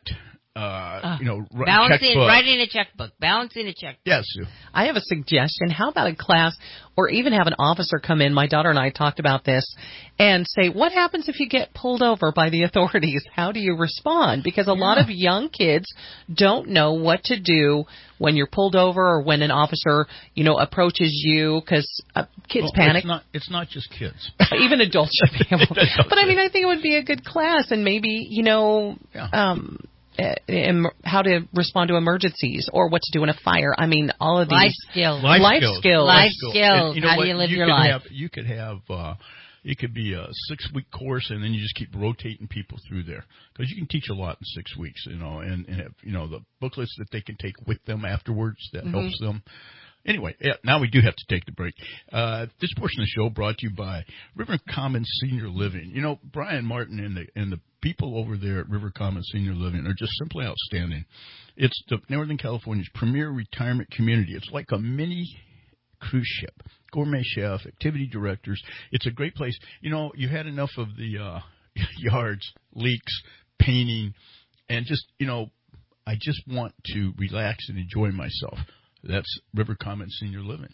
Writing a checkbook, balancing a checkbook. Yes, Sue. I have a suggestion. How about a class, or even have an officer come in? My daughter and I talked about this, and say, what happens if you get pulled over by the authorities? How do you respond? Because a lot of young kids don't know what to do when you're pulled over or when an officer, approaches you, because kids panic. It's not just kids. Even adults should be able. But I think it would be a good class, and maybe how to respond to emergencies or what to do in a fire. I mean, all of these life skills. Life skills. And how do you live your life? You could have. It could be a 6-week course, and then you just keep rotating people through there because you can teach a lot in 6 weeks. And have, the booklets that they can take with them afterwards that helps them. Anyway, now we do have to take the break. This portion of the show brought to you by River Commons Senior Living. Brian Martin and the people over there at River Commons Senior Living are just simply outstanding. It's the Northern California's premier retirement community. It's like a mini cruise ship. Gourmet chef, activity directors. It's a great place. You had enough of the yards, leaks, painting, and just, I just want to relax and enjoy myself. That's River Commons Senior Living.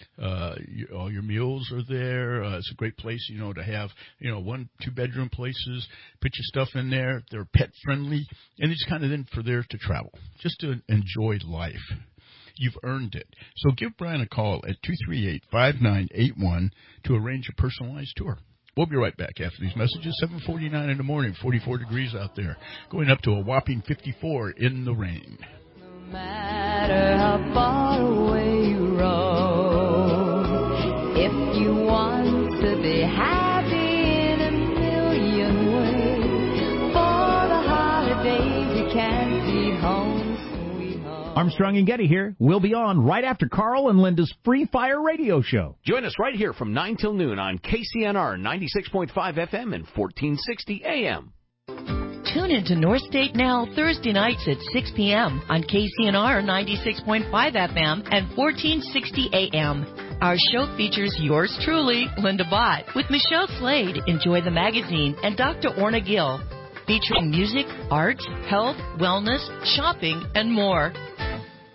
All your meals are there. It's a great place, to have, 1-2 bedroom places. Put your stuff in there. They're pet friendly, and it's kind of then for there to travel, just to enjoy life. You've earned it. So give Brian a call at 238-5981 to arrange a personalized tour. We'll be right back after these messages. 7:49 in the morning, 44 degrees out there, going up to a whopping 54 in the rain. No matter how far away you roam, if you want to be happy in a million ways, for the holidays you can't be home, sweet home. Armstrong and Getty here. We'll be on right after Carl and Linda's Free Fire Radio Show. Join us right here from 9 till noon on KCNR 96.5 FM and 1460 AM. Tune into North State Now Thursday nights at 6 p.m. on KCNR 96.5 FM and 1460 AM. Our show features yours truly, Linda Bott, with Michelle Slade, Enjoy the Magazine, and Dr. Orna Gill, featuring music, art, health, wellness, shopping, and more.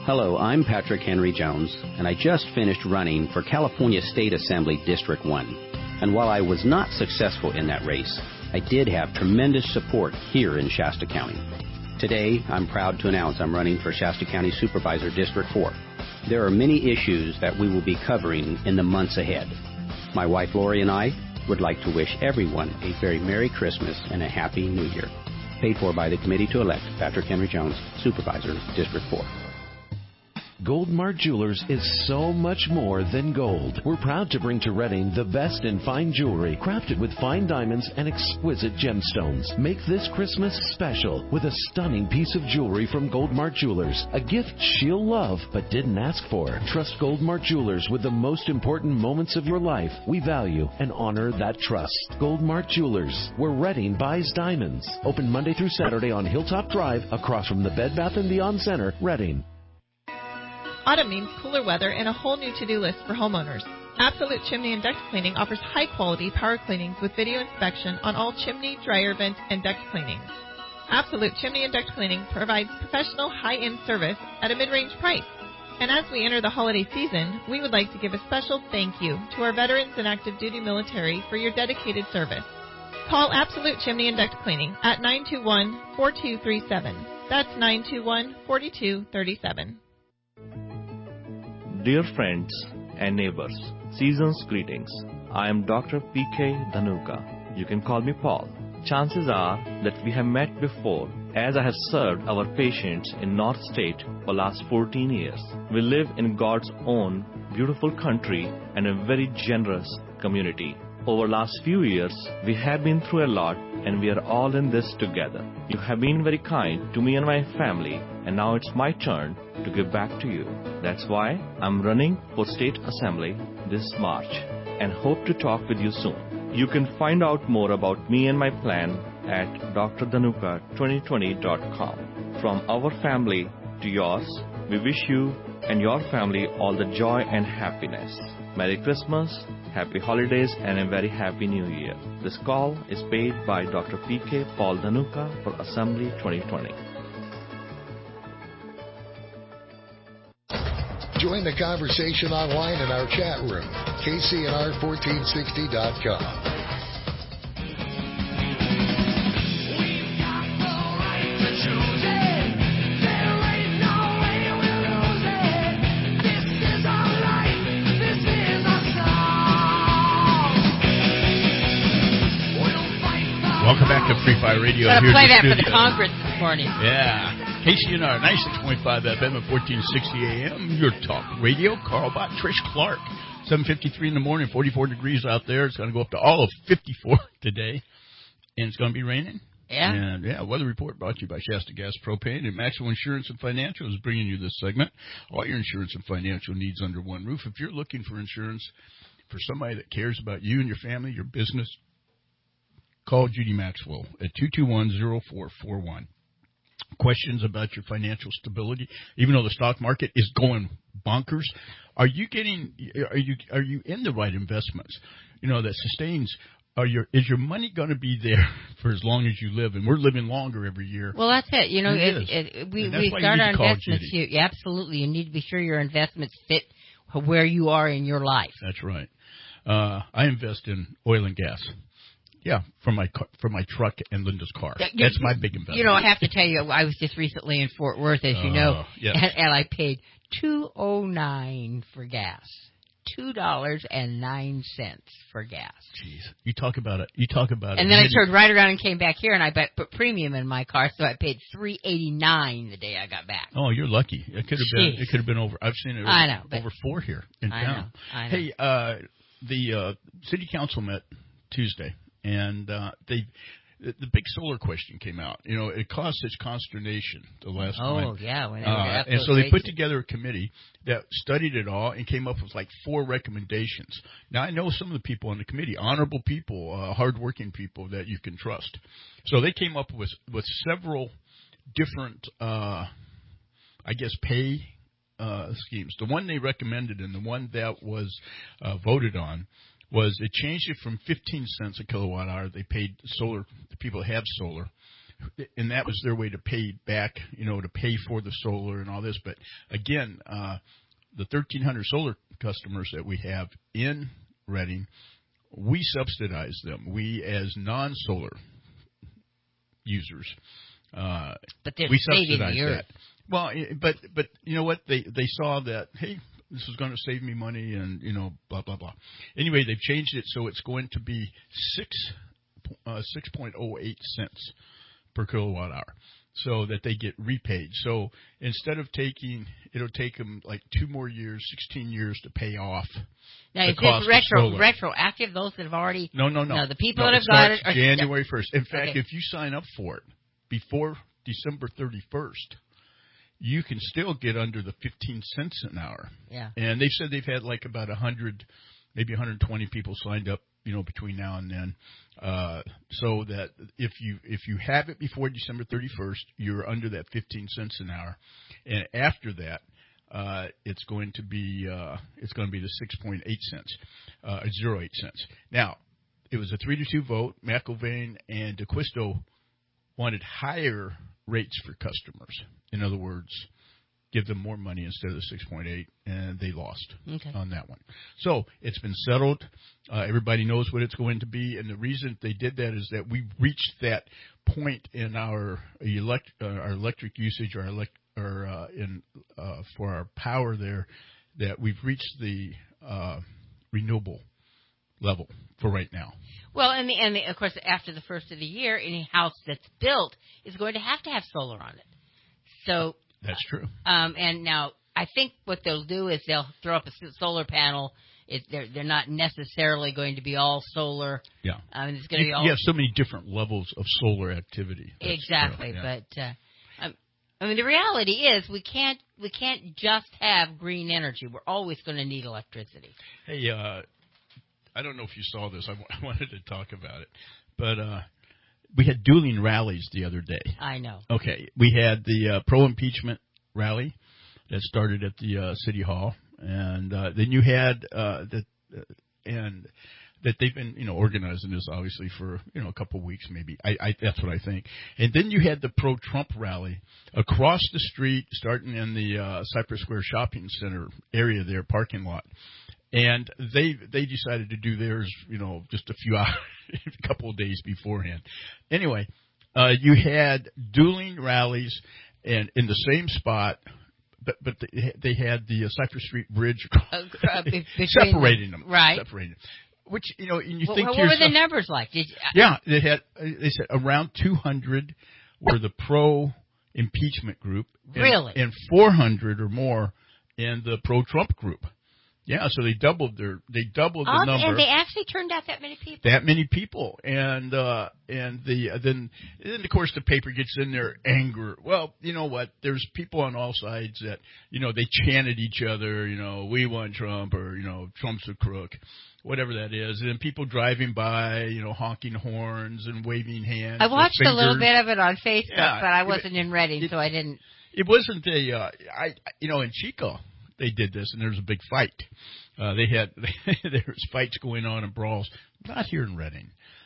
Hello, I'm Patrick Henry Jones, and I just finished running for California State Assembly District 1. And while I was not successful in that race, I did have tremendous support here in Shasta County. Today, I'm proud to announce I'm running for Shasta County Supervisor District 4. There are many issues that we will be covering in the months ahead. My wife Lori and I would like to wish everyone a very Merry Christmas and a Happy New Year. Paid for by the committee to elect Patrick Henry Jones, Supervisor, District 4. Goldmark Jewelers is so much more than gold. We're proud to bring to Redding the best in fine jewelry, crafted with fine diamonds and exquisite gemstones. Make this Christmas special with a stunning piece of jewelry from Goldmark Jewelers, a gift she'll love but didn't ask for. Trust Goldmark Jewelers with the most important moments of your life. We value and honor that trust. Goldmark Jewelers, where Redding buys diamonds. Open Monday through Saturday on Hilltop Drive, across from the Bed Bath & Beyond Center, Redding. Autumn means cooler weather and a whole new to-do list for homeowners. Absolute Chimney and Duct Cleaning offers high-quality power cleanings with video inspection on all chimney, dryer vent, and duct cleanings. Absolute Chimney and Duct Cleaning provides professional, high-end service at a mid-range price. And as we enter the holiday season, we would like to give a special thank you to our veterans and active duty military for your dedicated service. Call Absolute Chimney and Duct Cleaning at 921-4237. That's 921-4237. Dear friends and neighbors, season's greetings. I am Dr. P.K. Dhanuka. You can call me Paul. Chances are that we have met before, as I have served our patients in North State for last 14 years. We live in God's own beautiful country and a very generous community. Over last few years, we have been through a lot, and we are all in this together. You have been very kind to me and my family, and now it's my turn to give back to you. That's why I'm running for State Assembly this March, and hope to talk with you soon. You can find out more about me and my plan at drdhanuka2020.com. From our family to yours, we wish you and your family all the joy and happiness. Merry Christmas, Happy Holidays, and a very Happy New Year. This call is paid by Dr. P.K. Paul Dhanuka for Assembly 2020. Join the conversation online in our chat room, kcnr1460.com. Welcome back to Free Fire Radio. Got to here play at that the for the Congress this morning. Yeah. KCNR 96.5 FM at 1460 AM. Your talk radio. Carl Bott, Trish Clark. 7:53 in the morning. 44 degrees out there. It's going to go up to all of 54 today, and it's going to be raining. Yeah. And weather report brought to you by Shasta Gas Propane and Maxwell Insurance and Financial is bringing you this segment. All your insurance and financial needs under one roof. If you're looking for insurance for somebody that cares about you and your family, your business, call Judy Maxwell at 221-0441. Questions about your financial stability, even though the stock market is going bonkers. Are you in the right investments? You know, that sustains. Is your money going to be there for as long as you live? And we're living longer every year. Well, that's it. You know, we start our investments. Absolutely, you need to be sure your investments fit where you are in your life. That's right. I invest in oil and gas. Yeah, for my truck and Linda's car. That's my big investment. You know, I have to tell you, I was just recently in Fort Worth, as you know, yes. and I paid $2.09 for gas. $2.09 for gas. Jeez, you talk about it. And then I turned right around and came back here, and I put premium in my car, so I paid $3.89 the day I got back. Oh, you're lucky. It could have been over. I've seen it. Over $4 here in town. I know. Hey, the city council met Tuesday, and the big solar question came out. You know, it caused such consternation the last time. Oh, yeah. And so they put together a committee that studied it all and came up with like 4 recommendations. Now, I know some of the people on the committee, honorable people, hardworking people that you can trust. So they came up with several different, pay schemes. The one they recommended and the one that was voted on was it changed it from 15 cents a kilowatt hour. They paid the people who have solar and that was their way to pay back, to pay for the solar and all this. But again, the 1,300 solar customers that we have in Redding, we subsidize them. We, as non-solar users, we subsidize that. Well, but you know what? They saw that, hey, this is going to save me money, and blah blah blah. Anyway, they've changed it so it's going to be 6.08 cents per kilowatt hour, so that they get repaid. So instead of it'll take them like 2 more years, 16 years to pay off. Now, the is cost this of solar. retroactive? Those that have already No. the people that have got it are January 1st. In fact, okay. if you sign up for it before December 31st, you can still get under the 15 cents an hour. Yeah. And they've said they've had like about 100, maybe 120 people signed up, between now and then. So that if you have it before December 31st, you're under that 15 cents an hour. And after that, it's going to be the 6.8 cents, 08 cents. Now, it was a 3-2 vote. McIlvain and DeQuisto wanted higher rates for customers. In other words, give them more money instead of the 6.8, and they lost on that one. So it's been settled. Everybody knows what it's going to be, and the reason they did that is that we reached that point in our electric usage, for our power there, that we've reached the renewable level for right now. Well, and of course, after the first of the year, any house that's built is going to have solar on it. So that's true. And now I think what they'll do is they'll throw up a solar panel. They're not necessarily going to be all solar. Yeah. It's going to be all. You have so many different levels of solar activity. That's exactly, true, yeah. But the reality is we can't just have green energy. We're always going to need electricity. Hey, I don't know if you saw this. I wanted to talk about it, but we had dueling rallies the other day. I know. Okay, we had the pro-impeachment rally that started at the City Hall, and then you had that they've been organizing this obviously for a couple of weeks maybe. That's what I think. And then you had the pro-Trump rally across the street, starting in the Cypress Square Shopping Center area there, parking lot. And they decided to do theirs, just a few hours, a couple of days beforehand. Anyway, you had dueling rallies and in the same spot, but they had the Cypress Street Bridge separating them, right? Separating them. Which and you think what were the numbers like? Yeah, they said around 200 were the pro-impeachment group, and 400 or more in the pro-Trump group. Yeah, so they doubled the number. And they actually turned out that many people. That many people, and then of course the paper gets in their anger. Well, you know what? There's people on all sides that they chanted each other. We want Trump, or Trump's a crook, whatever that is. And then people driving by, honking horns and waving hands. I watched a little bit of it on Facebook, but I wasn't in Redding, so I didn't. It wasn't in Chico. They did this, and there was a big fight. There was fights going on and brawls. Not here in Redding.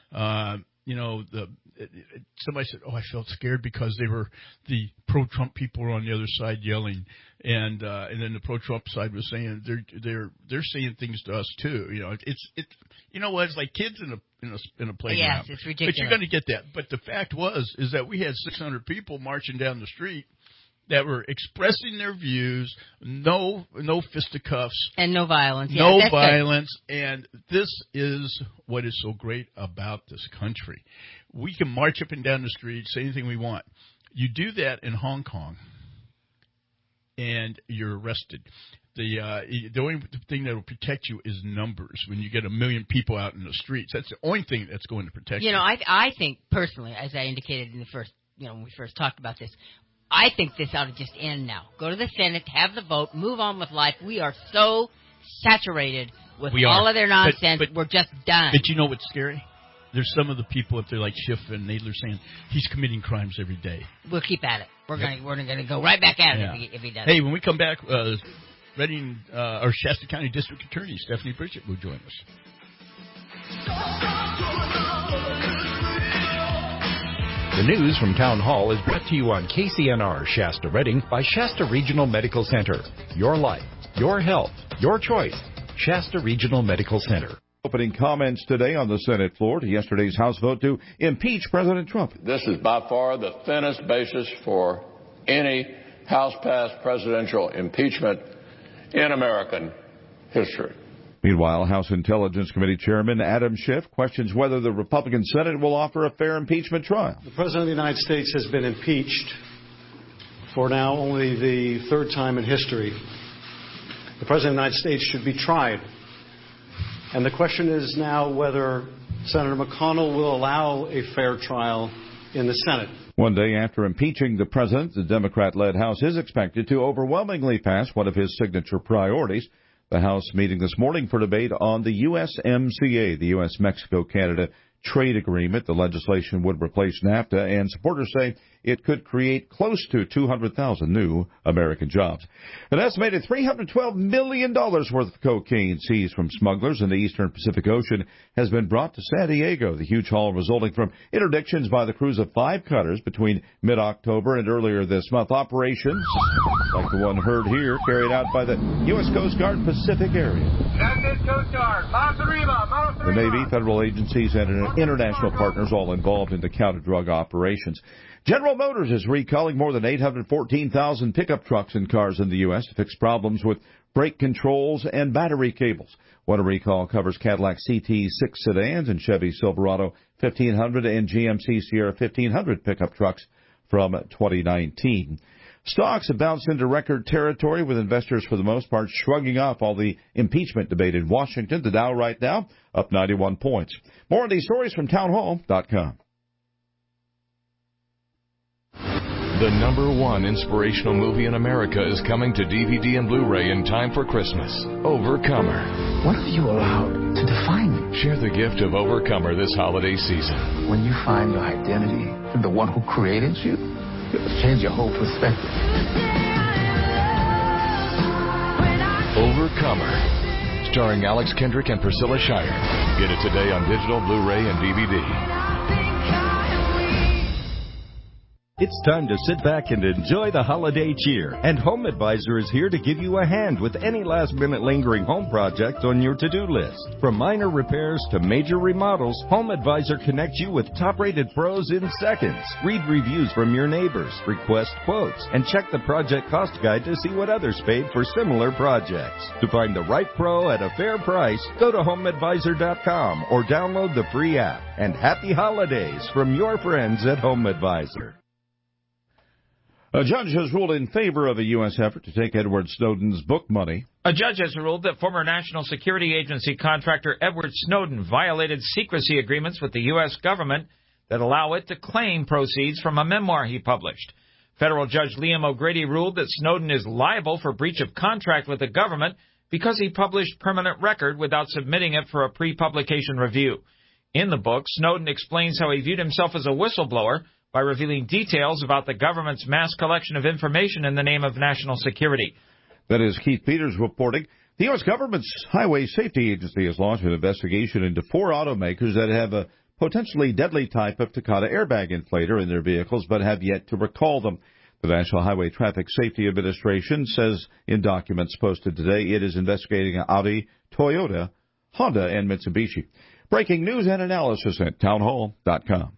Somebody said, "Oh, I felt scared because the pro-Trump people were on the other side yelling, and then the pro-Trump side was saying they're saying things to us too. It's like kids in a playground. Yes, it's ridiculous. But you're going to get that. But the fact is that we had 600 people marching down the street that were expressing their views, no fisticuffs. And no violence. No violence. And this is what is so great about this country. We can march up and down the street, say anything we want. You do that in Hong Kong, and you're arrested. The only thing that will protect you is numbers. When you get 1 million people out in the streets, that's the only thing that's going to protect you. I think personally, as I indicated in the first, when we first talked about this, I think this ought to just end now. Go to the Senate, have the vote, move on with life. We are so saturated with all of their nonsense. But we're just done. But you know what's scary? There's some of the people up there like Schiff and Nadler saying he's committing crimes every day. We'll keep at it. We're going to go right back at it if he does. Hey, when we come back, Redding or Shasta County District Attorney Stephanie Bridget will join us. The news from Town Hall is brought to you on KCNR Shasta Redding by Shasta Regional Medical Center. Your life, your health, your choice. Shasta Regional Medical Center. Opening comments today on the Senate floor to yesterday's House vote to impeach President Trump. This is by far the thinnest basis for any House-passed presidential impeachment in American history. Meanwhile, House Intelligence Committee Chairman Adam Schiff questions whether the Republican Senate will offer a fair impeachment trial. The President of the United States has been impeached for now only the third time in history. The President of the United States should be tried. And the question is now whether Senator McConnell will allow a fair trial in the Senate. One day after impeaching the president, the Democrat-led House is expected to overwhelmingly pass one of his signature priorities. The House meeting this morning for debate on the USMCA, the U.S.-Mexico-Canada trade agreement. The legislation would replace NAFTA, and supporters say it could create close to 200,000 new American jobs. An estimated $312 million worth of cocaine seized from smugglers in the eastern Pacific Ocean has been brought to San Diego. The huge haul resulting from interdictions by the crews of 5 cutters between mid-October and earlier this month. Operations, like the one heard here, carried out by the U.S. Coast Guard Pacific area. Coast Guard, the Navy, federal agencies, and international partners all involved in the counter-drug operations. General Motors is recalling more than 814,000 pickup trucks and cars in the U.S. to fix problems with brake controls and battery cables. What a recall covers Cadillac CT6 sedans and Chevy Silverado 1500 and GMC Sierra 1500 pickup trucks from 2019. Stocks have bounced into record territory, with investors for the most part shrugging off all the impeachment debate in Washington. The Dow right now up 91 points. More on these stories from townhall.com. The #1 inspirational movie in America is coming to DVD and Blu-ray in time for Christmas. Overcomer. What have you allowed to define you? Share the gift of Overcomer this holiday season. When you find your identity in the one who created you, it'll change your whole perspective. Overcomer. Starring Alex Kendrick and Priscilla Shire. Get it today on digital, Blu-ray, and DVD. It's time to sit back and enjoy the holiday cheer. And Home Advisor is here to give you a hand with any last-minute lingering home project on your to-do list. From minor repairs to major remodels, Home Advisor connects you with top-rated pros in seconds. Read reviews from your neighbors, request quotes, and check the project cost guide to see what others paid for similar projects. To find the right pro at a fair price, go to HomeAdvisor.com or download the free app. And happy holidays from your friends at Home Advisor. A judge has ruled in favor of a U.S. effort to take Edward Snowden's book money. A judge has ruled that former National Security Agency contractor Edward Snowden violated secrecy agreements with the U.S. government that allow it to claim proceeds from a memoir he published. Federal Judge Liam O'Grady ruled that Snowden is liable for breach of contract with the government because he published Permanent Record without submitting it for a pre-publication review. In the book, Snowden explains how he viewed himself as a whistleblower by revealing details about the government's mass collection of information in the name of national security. That is Keith Peters reporting. The U.S. government's Highway Safety Agency has launched an investigation into 4 automakers that have a potentially deadly type of Takata airbag inflator in their vehicles but have yet to recall them. The National Highway Traffic Safety Administration says in documents posted today it is investigating Audi, Toyota, Honda, and Mitsubishi. Breaking news and analysis at townhall.com.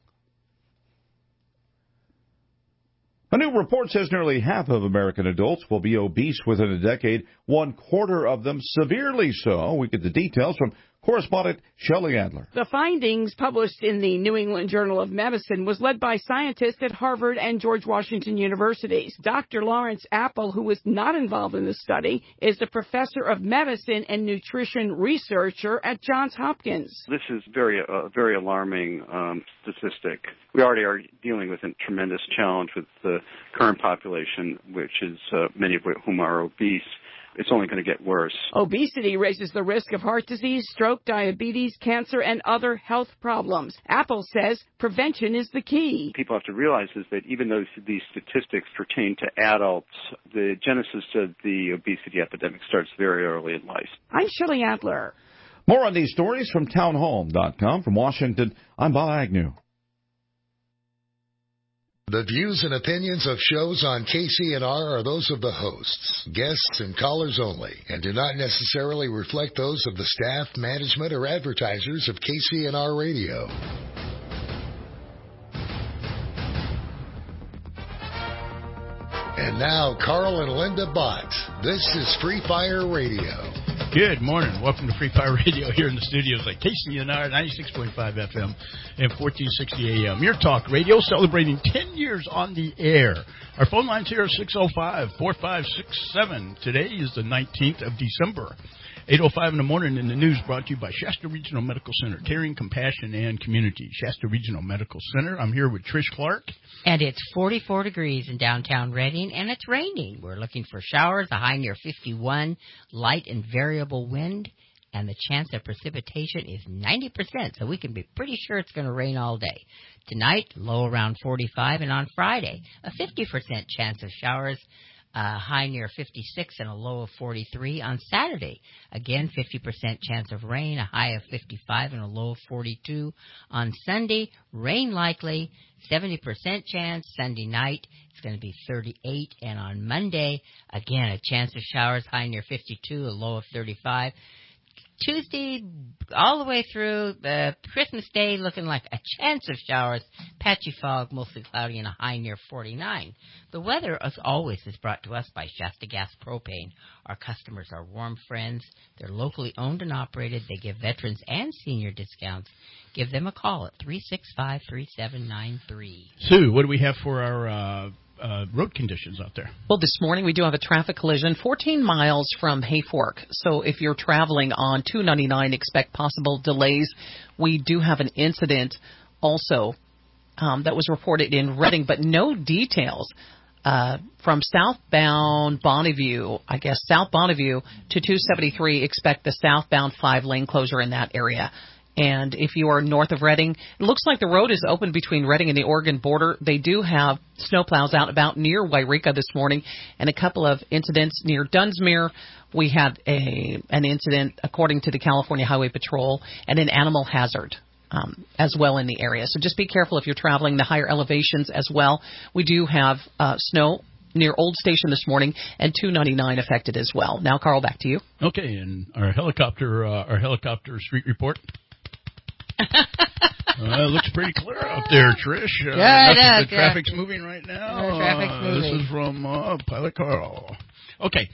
A new report says nearly half of American adults will be obese within a decade, 1/4 of them severely so. We get the details from correspondent Shelley Adler. The findings published in the New England Journal of Medicine was led by scientists at Harvard and George Washington Universities. Dr. Lawrence Apple, who was not involved in the study, is the professor of medicine and nutrition researcher at Johns Hopkins. This is very alarming statistic. We already are dealing with a tremendous challenge with the current population, which is many of whom are obese. It's only going to get worse. Obesity raises the risk of heart disease, stroke, diabetes, cancer, and other health problems. Apple says prevention is the key. People have to realize is that even though these statistics pertain to adults, the genesis of the obesity epidemic starts very early in life. I'm Shelley Adler. More on these stories from townhall.com. From Washington, I'm Bob Agnew. The views and opinions of shows on KCNR are those of the hosts, guests, and callers only, and do not necessarily reflect those of the staff, management, or advertisers of KCNR Radio. And now, Carl and Linda Bott. This is Free Fire Radio. Good morning. Welcome to Free Fire Radio here in the studios at KCNR 96.5 FM and 1460 AM. Your talk radio celebrating 10 years on the air. Our phone lines here are 605-4567. Today is the 19th of December. 8:05 in the morning in the news brought to you by Shasta Regional Medical Center, caring, compassion, and community. Shasta Regional Medical Center. I'm here with Trish Clark. And it's 44 degrees in downtown Redding, and it's raining. We're looking for showers, a high near 51, light and variable wind, and the chance of precipitation is 90%, so we can be pretty sure it's going to rain all day. Tonight, low around 45, and on Friday, a 50% chance of showers, a high near 56 and a low of 43. On Saturday, again, 50% chance of rain, a high of 55 and a low of 42. On Sunday, rain likely, 70% chance. Sunday night, it's going to be 38. And on Monday, again, a chance of showers, high near 52, a low of 35. Tuesday, all the way through Christmas Day, looking like a chance of showers, patchy fog, mostly cloudy, and a high near 49. The weather, as always, is brought to us by Shasta Gas Propane. Our customers are warm friends. They're locally owned and operated. They give veterans and senior discounts. Give them a call at 365-3793. Sue, what do we have for our road conditions out there? Well, this morning we do have a traffic collision 14 miles from Hayfork. So if you're traveling on 299, expect possible delays. We do have an incident also that was reported in Redding, but no details. From southbound Bonneview, South Bonneview to 273, expect the southbound 5-lane closure in that area. And if you are north of Redding, it looks like the road is open between Redding and the Oregon border. They do have snowplows out about near Wairika this morning, and a couple of incidents near Dunsmuir. We had an incident, according to the California Highway Patrol, and an animal hazard as well in the area. So just be careful if you're traveling the higher elevations as well. We do have snow near Old Station this morning, and 299 affected as well. Now, Carl, back to you. Okay, and our helicopter street report. It looks pretty clear out there, Trish. The traffic's moving right now. Traffic's moving. This is from Pilot Carl. Okay.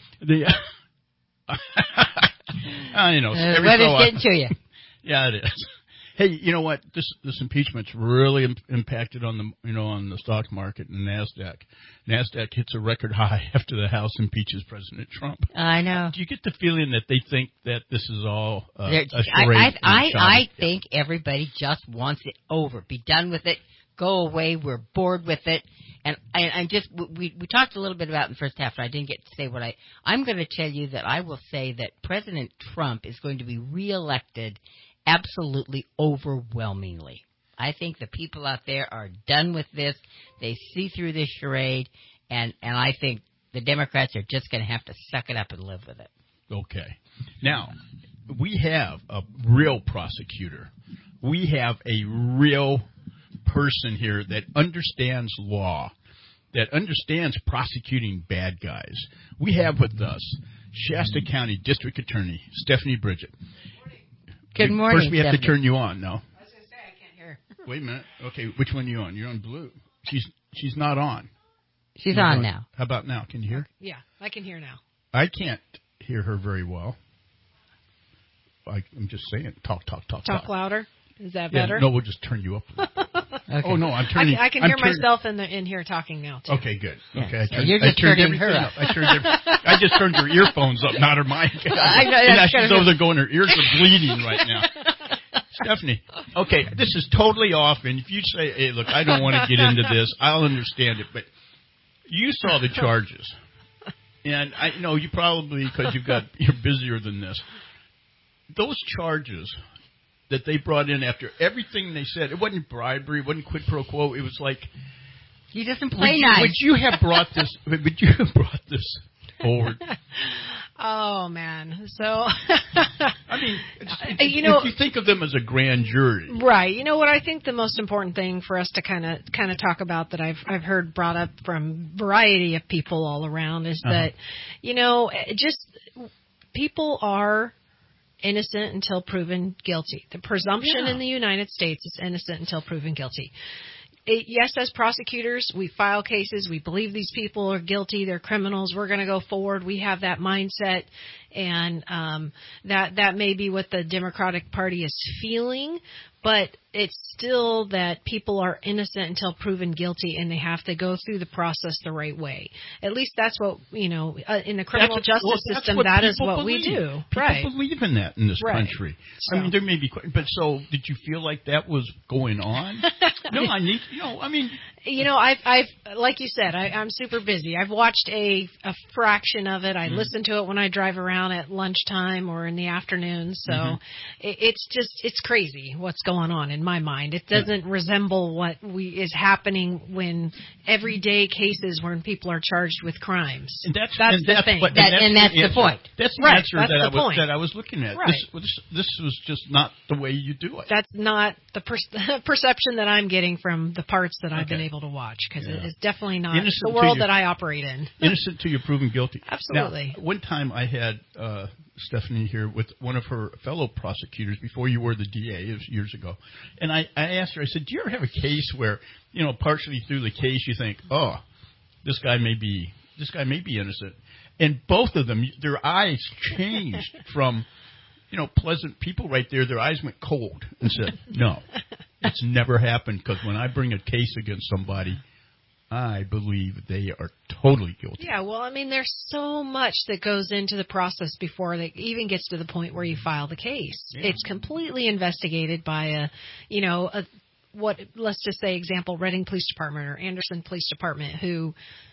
Weather's getting to you. Yeah, it is. Hey, you know what? This impeachment's really impacted on the on the stock market and NASDAQ. NASDAQ hits a record high after the House impeaches President Trump. I know. Do you get the feeling that they think that this is all a charade? I think everybody just wants it over. Be done with it. Go away. We're bored with it. And we talked a little bit about it in the first half, but I didn't get to say what I'm going to tell you that I will say that President Trump is going to be reelected absolutely overwhelmingly. I think the people out there are done with this. They see through this charade, and I think the Democrats are just going to have to suck it up and live with it. Okay. Now, we have a real prosecutor. We have a real person here that understands law, that understands prosecuting bad guys. We have with us Shasta County District Attorney Stephanie Bridget. Good morning. First, we have Stephanie. to turn you on. No. I was going to say, I can't hear. Wait a minute. Okay, which one are you on? You're on blue. She's not on. She's on now. How about now? Can you hear? Yeah, I can hear now. I can't hear her very well. I'm just saying, talk. Talk louder. Is that better? Yeah, no, we'll just turn you up a little bit. Okay. Oh, no, I'm turning. I can hear myself in here talking now, too. Okay, good. Yeah. Okay, You're just turning her up. I just turned her earphones up, not her mic. She's over there going, her ears are bleeding right now. Stephanie, okay, this is totally off, and if you say, hey, look, I don't want to get into this, I'll understand it, but you saw the charges. And I know you probably, because you're busier than this. Those charges that they brought in after everything they said, it wasn't bribery, it wasn't quid pro quo, it was like, he doesn't play nice. Would you have brought this forward? Oh, man. So, I mean, if you think of them as a grand jury. Right. You know what I think the most important thing for us to kind of talk about that I've heard brought up from a variety of people all around is that, just people are innocent until proven guilty. The presumption in the United States is innocent until proven guilty. Yes, as prosecutors, we file cases. We believe these people are guilty. They're criminals. We're going to go forward. We have that mindset, and that may be what the Democratic Party is feeling. But it's still that people are innocent until proven guilty, and they have to go through the process the right way. At least that's what, in the criminal justice system, that is what we do. People believe in that in this country. So. I mean, there may be, but so did you feel like that was going on? No, I've like you said, I'm super busy. I've watched a fraction of it. I listen to it when I drive around at lunchtime or in the afternoon. So it's crazy what's going on in my mind. It doesn't resemble what is happening when everyday cases when people are charged with crimes. And that's the thing. That's the point. That's the answer that's that I was looking at. Right. This was just not the way you do it. That's not the perception that I'm getting from the parts that I've been able to watch, because it is definitely not the world that I operate in. Innocent till you're proven guilty. Absolutely. Now, one time I had Stephanie here with one of her fellow prosecutors before you were the DA, it was years ago, and I asked her, I said, do you ever have a case where, partially through the case you think, oh, this guy may be innocent, and both of them, their eyes changed from, pleasant people right there, their eyes went cold and said, no, it's never happened, because when I bring a case against somebody, I believe they are totally guilty. Yeah, well, I mean, there's so much that goes into the process before it even gets to the point where you file the case. Yeah. It's completely investigated by let's just say, example, Reading Police Department or Anderson Police Department, who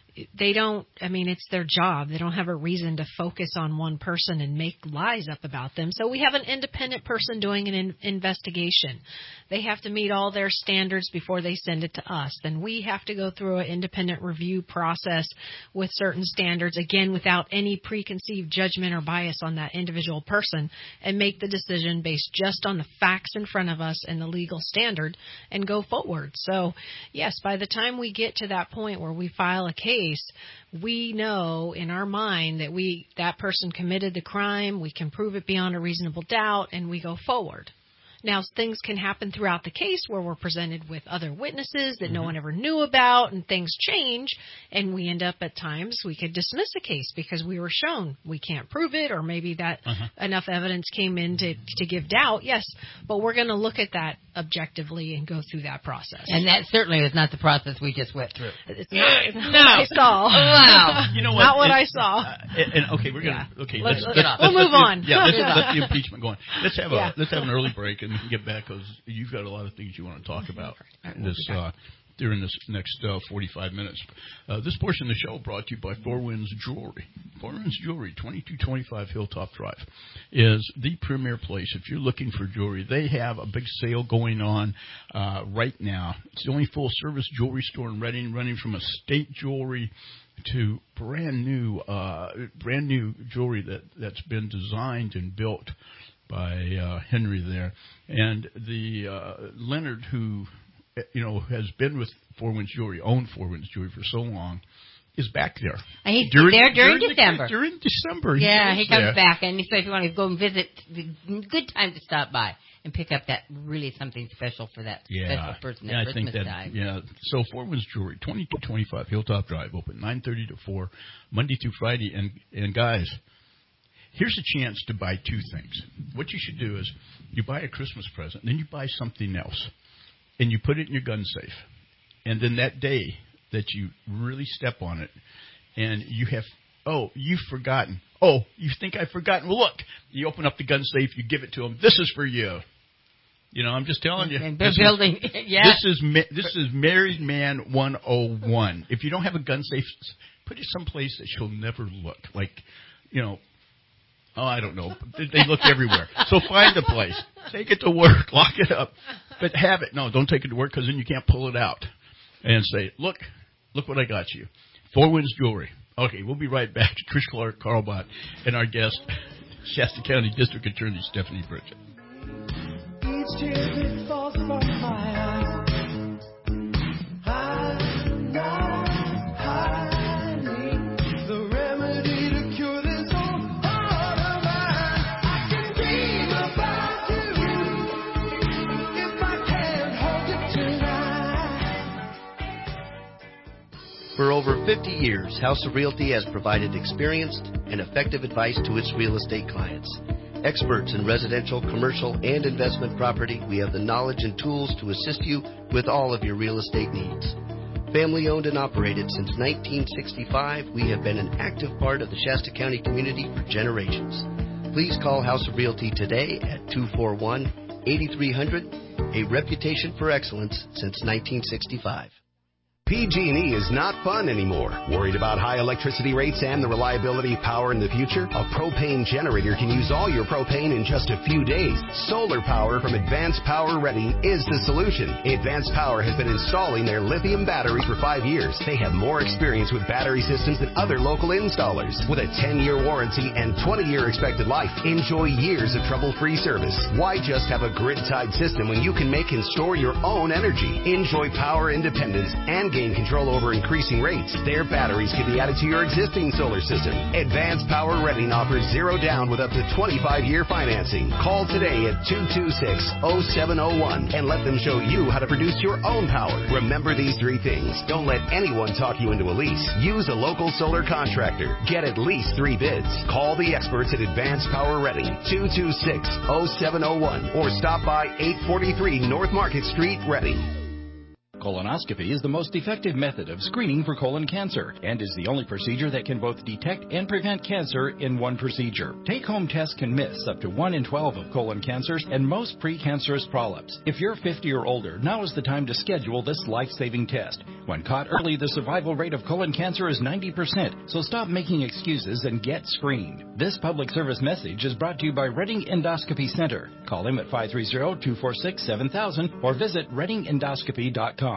it's their job. They don't have a reason to focus on one person and make lies up about them. So we have an independent person doing an investigation. They have to meet all their standards before they send it to us. Then we have to go through an independent review process with certain standards, again, without any preconceived judgment or bias on that individual person, and make the decision based just on the facts in front of us and the legal standard and go forward. So, yes, by the time we get to that point where we file a case, we know in our mind that that person committed the crime, we can prove it beyond a reasonable doubt, and we go forward. Now, things can happen throughout the case where we're presented with other witnesses that no one ever knew about, and things change, and we end up at times we could dismiss a case because we were shown we can't prove it, or maybe that enough evidence came in to give doubt. Yes, but we're going to look at that objectively and go through that process. And that certainly is not the process we just went through. It's not what I saw. Wow. You know what? Not what I saw. Okay, we'll move on. Yeah, let's the impeachment go on. Let's have an early break and we can get back, because you've got a lot of things you want to talk about during this next 45 minutes. This portion of the show brought to you by Four Winds Jewelry. Four Winds Jewelry, 2225 Hilltop Drive, is the premier place. If you're looking for jewelry, they have a big sale going on right now. It's the only full-service jewelry store in Reading, running from estate jewelry to brand new jewelry that's been designed and built by Henry there. And the Leonard, who has been with Four Winds Jewelry, owned Four Winds Jewelry for so long, is back there. He's there during December. During December. Yeah, he comes back, and so if you want to go and visit, good time to stop by and pick up that really something special for that special person at Christmas time. Yeah, so Four Winds Jewelry, 2225 Hilltop Drive, open 9:30 to 4, Monday through Friday. And guys, here's a chance to buy two things. What you should do is you buy a Christmas present, then you buy something else, and you put it in your gun safe. And then that day that you really step on it, and you've forgotten. Oh, you think I've forgotten? Well, look, you open up the gun safe, you give it to them. This is for you. I'm just telling you. And building, This is Married Man 101. If you don't have a gun safe, put it someplace that she'll never look. Like, I don't know. They look everywhere. So find a place. Take it to work. Lock it up. But have it. No, don't take it to work, because then you can't pull it out and say, look what I got you. Four Winds Jewelry. Okay, we'll be right back. Trish Clark, Carl Bott, and our guest, Shasta County District Attorney Stephanie Bridget. Each tear that falls from my eyes, I need the remedy to cure this old heart of mine. I can dream about you if I can't hold it tonight. For over 50 years, House of Realty has provided experienced and effective advice to its real estate clients. Experts in residential, commercial, and investment property, we have the knowledge and tools to assist you with all of your real estate needs. Family owned and operated since 1965, we have been an active part of the Shasta County community for generations. Please call House of Realty today at 241-8300, a reputation for excellence since 1965. PG&E is not fun anymore. Worried about high electricity rates and the reliability of power in the future? A propane generator can use all your propane in just a few days. Solar power from Advanced Power Ready is the solution. Advanced Power has been installing their lithium batteries for 5 years. They have more experience with battery systems than other local installers. With a 10-year warranty and 20-year expected life, enjoy years of trouble-free service. Why just have a grid-tied system when you can make and store your own energy? Enjoy power independence and gain control over increasing rates. Their batteries can be added to your existing solar system. Advanced Power Reading offers zero down with up to 25-year financing. Call today at 226-0701 and let them show you how to produce your own power. Remember these 3 things. Don't let anyone talk you into a lease. Use a local solar contractor. Get at least 3 bids. Call the experts at Advanced Power Reading, 226-0701, or stop by 843 North Market Street, Reading. Colonoscopy is the most effective method of screening for colon cancer and is the only procedure that can both detect and prevent cancer in one procedure. Take-home tests can miss up to 1 in 12 of colon cancers and most precancerous polyps. If you're 50 or older, now is the time to schedule this life-saving test. When caught early, the survival rate of colon cancer is 90%, so stop making excuses and get screened. This public service message is brought to you by Reading Endoscopy Center. Call them at 530-246-7000 or visit readingendoscopy.com.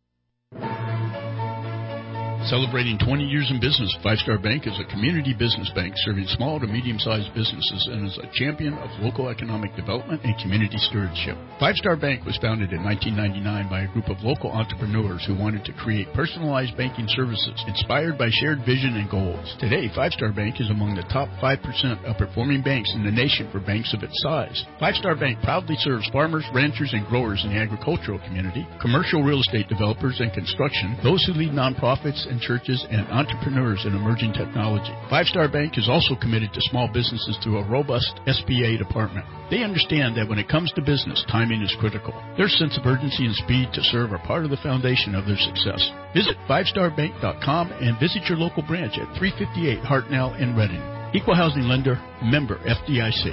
Celebrating 20 years in business, Five Star Bank is a community business bank serving small to medium-sized businesses and is a champion of local economic development and community stewardship. Five Star Bank was founded in 1999 by a group of local entrepreneurs who wanted to create personalized banking services inspired by shared vision and goals. Today, Five Star Bank is among the top 5% of performing banks in the nation for banks of its size. Five Star Bank proudly serves farmers, ranchers, and growers in the agricultural community, commercial real estate developers and construction, those who lead nonprofits and churches, and entrepreneurs in emerging technology. Five Star Bank is also committed to small businesses through a robust SBA department. They understand that when it comes to business, timing is critical. Their sense of urgency and speed to serve are part of the foundation of their success. Visit fivestarbank.com and visit your local branch at 358 Hartnell in Reading. Equal housing lender, member FDIC.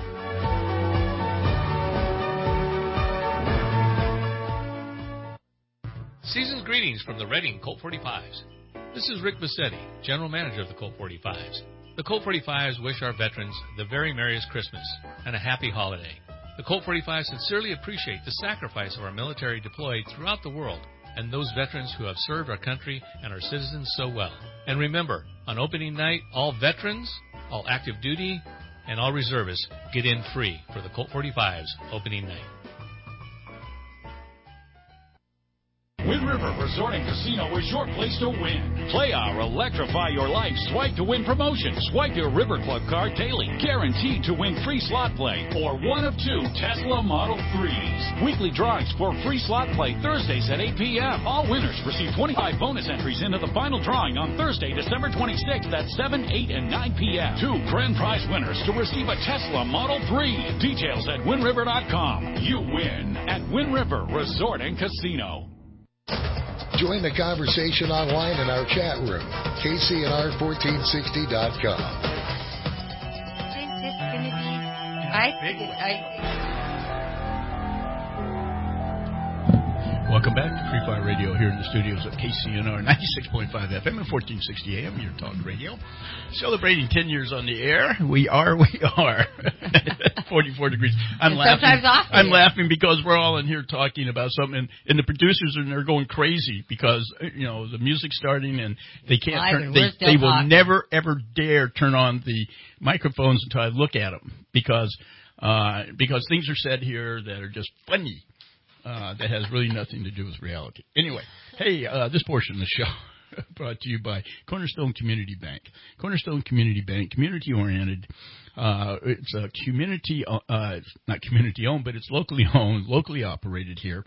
Season's greetings from the Reading Colt 45s. This is Rick Bassetti, General Manager of the Colt 45s. The Colt 45s wish our veterans the very merriest Christmas and a happy holiday. The Colt 45s sincerely appreciate the sacrifice of our military deployed throughout the world and those veterans who have served our country and our citizens so well. And remember, on opening night, all veterans, all active duty, and all reservists get in free for the Colt 45s opening night. Wind River Resort and Casino is your place to win. Play our Electrify Your Life Swipe to Win promotion. Swipe your River Club card daily. Guaranteed to win free slot play or one of 2 Tesla Model 3s. Weekly drawings for free slot play Thursdays at 8 p.m. All winners receive 25 bonus entries into the final drawing on Thursday, December 26th at 7, 8, and 9 p.m. 2 grand prize winners to receive a Tesla Model 3. Details at WindRiver.com. You win at Wind River Resort and Casino. Join the conversation online in our chat room, KCNR1460.com. Is this going to be... Welcome back to Free Fire Radio here in the studios of KCNR 96.5 FM and 1460 AM, your talk radio. Celebrating 10 years on the air. We are. 44 degrees. I'm laughing because we're all in here talking about something, and the producers are they're going crazy because, the music's starting and they can't they will never, ever dare turn on the microphones until I look at them because things are said here that are just funny. That has really nothing to do with reality. Anyway, hey, this portion of the show brought to you by Cornerstone Community Bank. Cornerstone Community Bank, community-oriented. It's a community, it's not community-owned, but it's locally owned, locally operated here.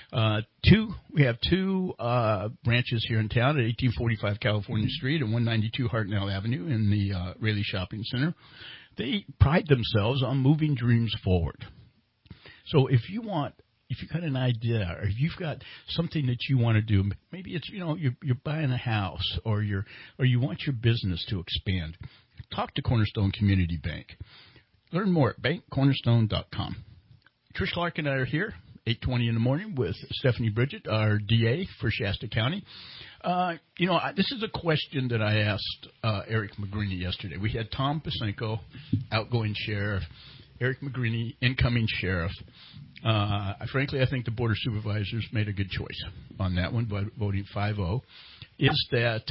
We have two branches here in town at 1845 California Street and 192 Hartnell Avenue in the Raleigh Shopping Center. They pride themselves on moving dreams forward. So if you've got an idea, or if you've got something that you want to do, maybe it's you're buying a house, or you want your business to expand, talk to Cornerstone Community Bank. Learn more at bankcornerstone.com. Trish Clark and I are here, 8:20 in the morning, with Stephanie Bridget, our DA for Shasta County. This is a question that I asked Eric McGreeny yesterday. We had Tom Pasenko, outgoing sheriff, Eric McGreeny, incoming sheriff. Frankly, I think the Board of Supervisors made a good choice on that one by voting 5-0. Is that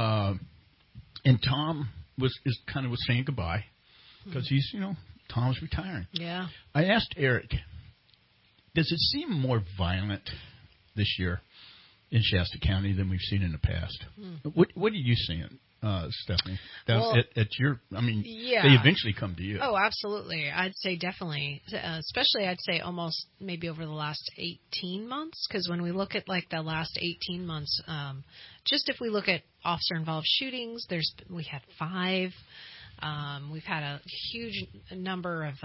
and Tom was saying goodbye because he's Tom's retiring. Yeah. I asked Eric, does it seem more violent this year in Shasta County than we've seen in the past? What are you seeing, Stephanie? At your, yeah. They eventually come to you. Oh, absolutely. I'd say definitely, especially I'd say almost maybe over the last 18 months, because when we look at like the last 18 months, just if we look at officer-involved shootings, we had 5. We've had a huge number of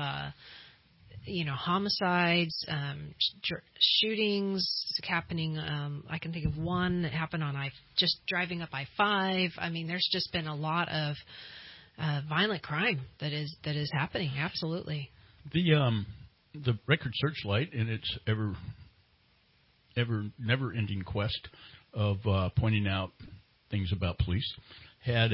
homicides, shootings happening. I can think of one that happened on just driving up I-5. There's just been a lot of violent crime that is happening. Absolutely. The Record Searchlight, in its ever never-ending quest of pointing out things about police, had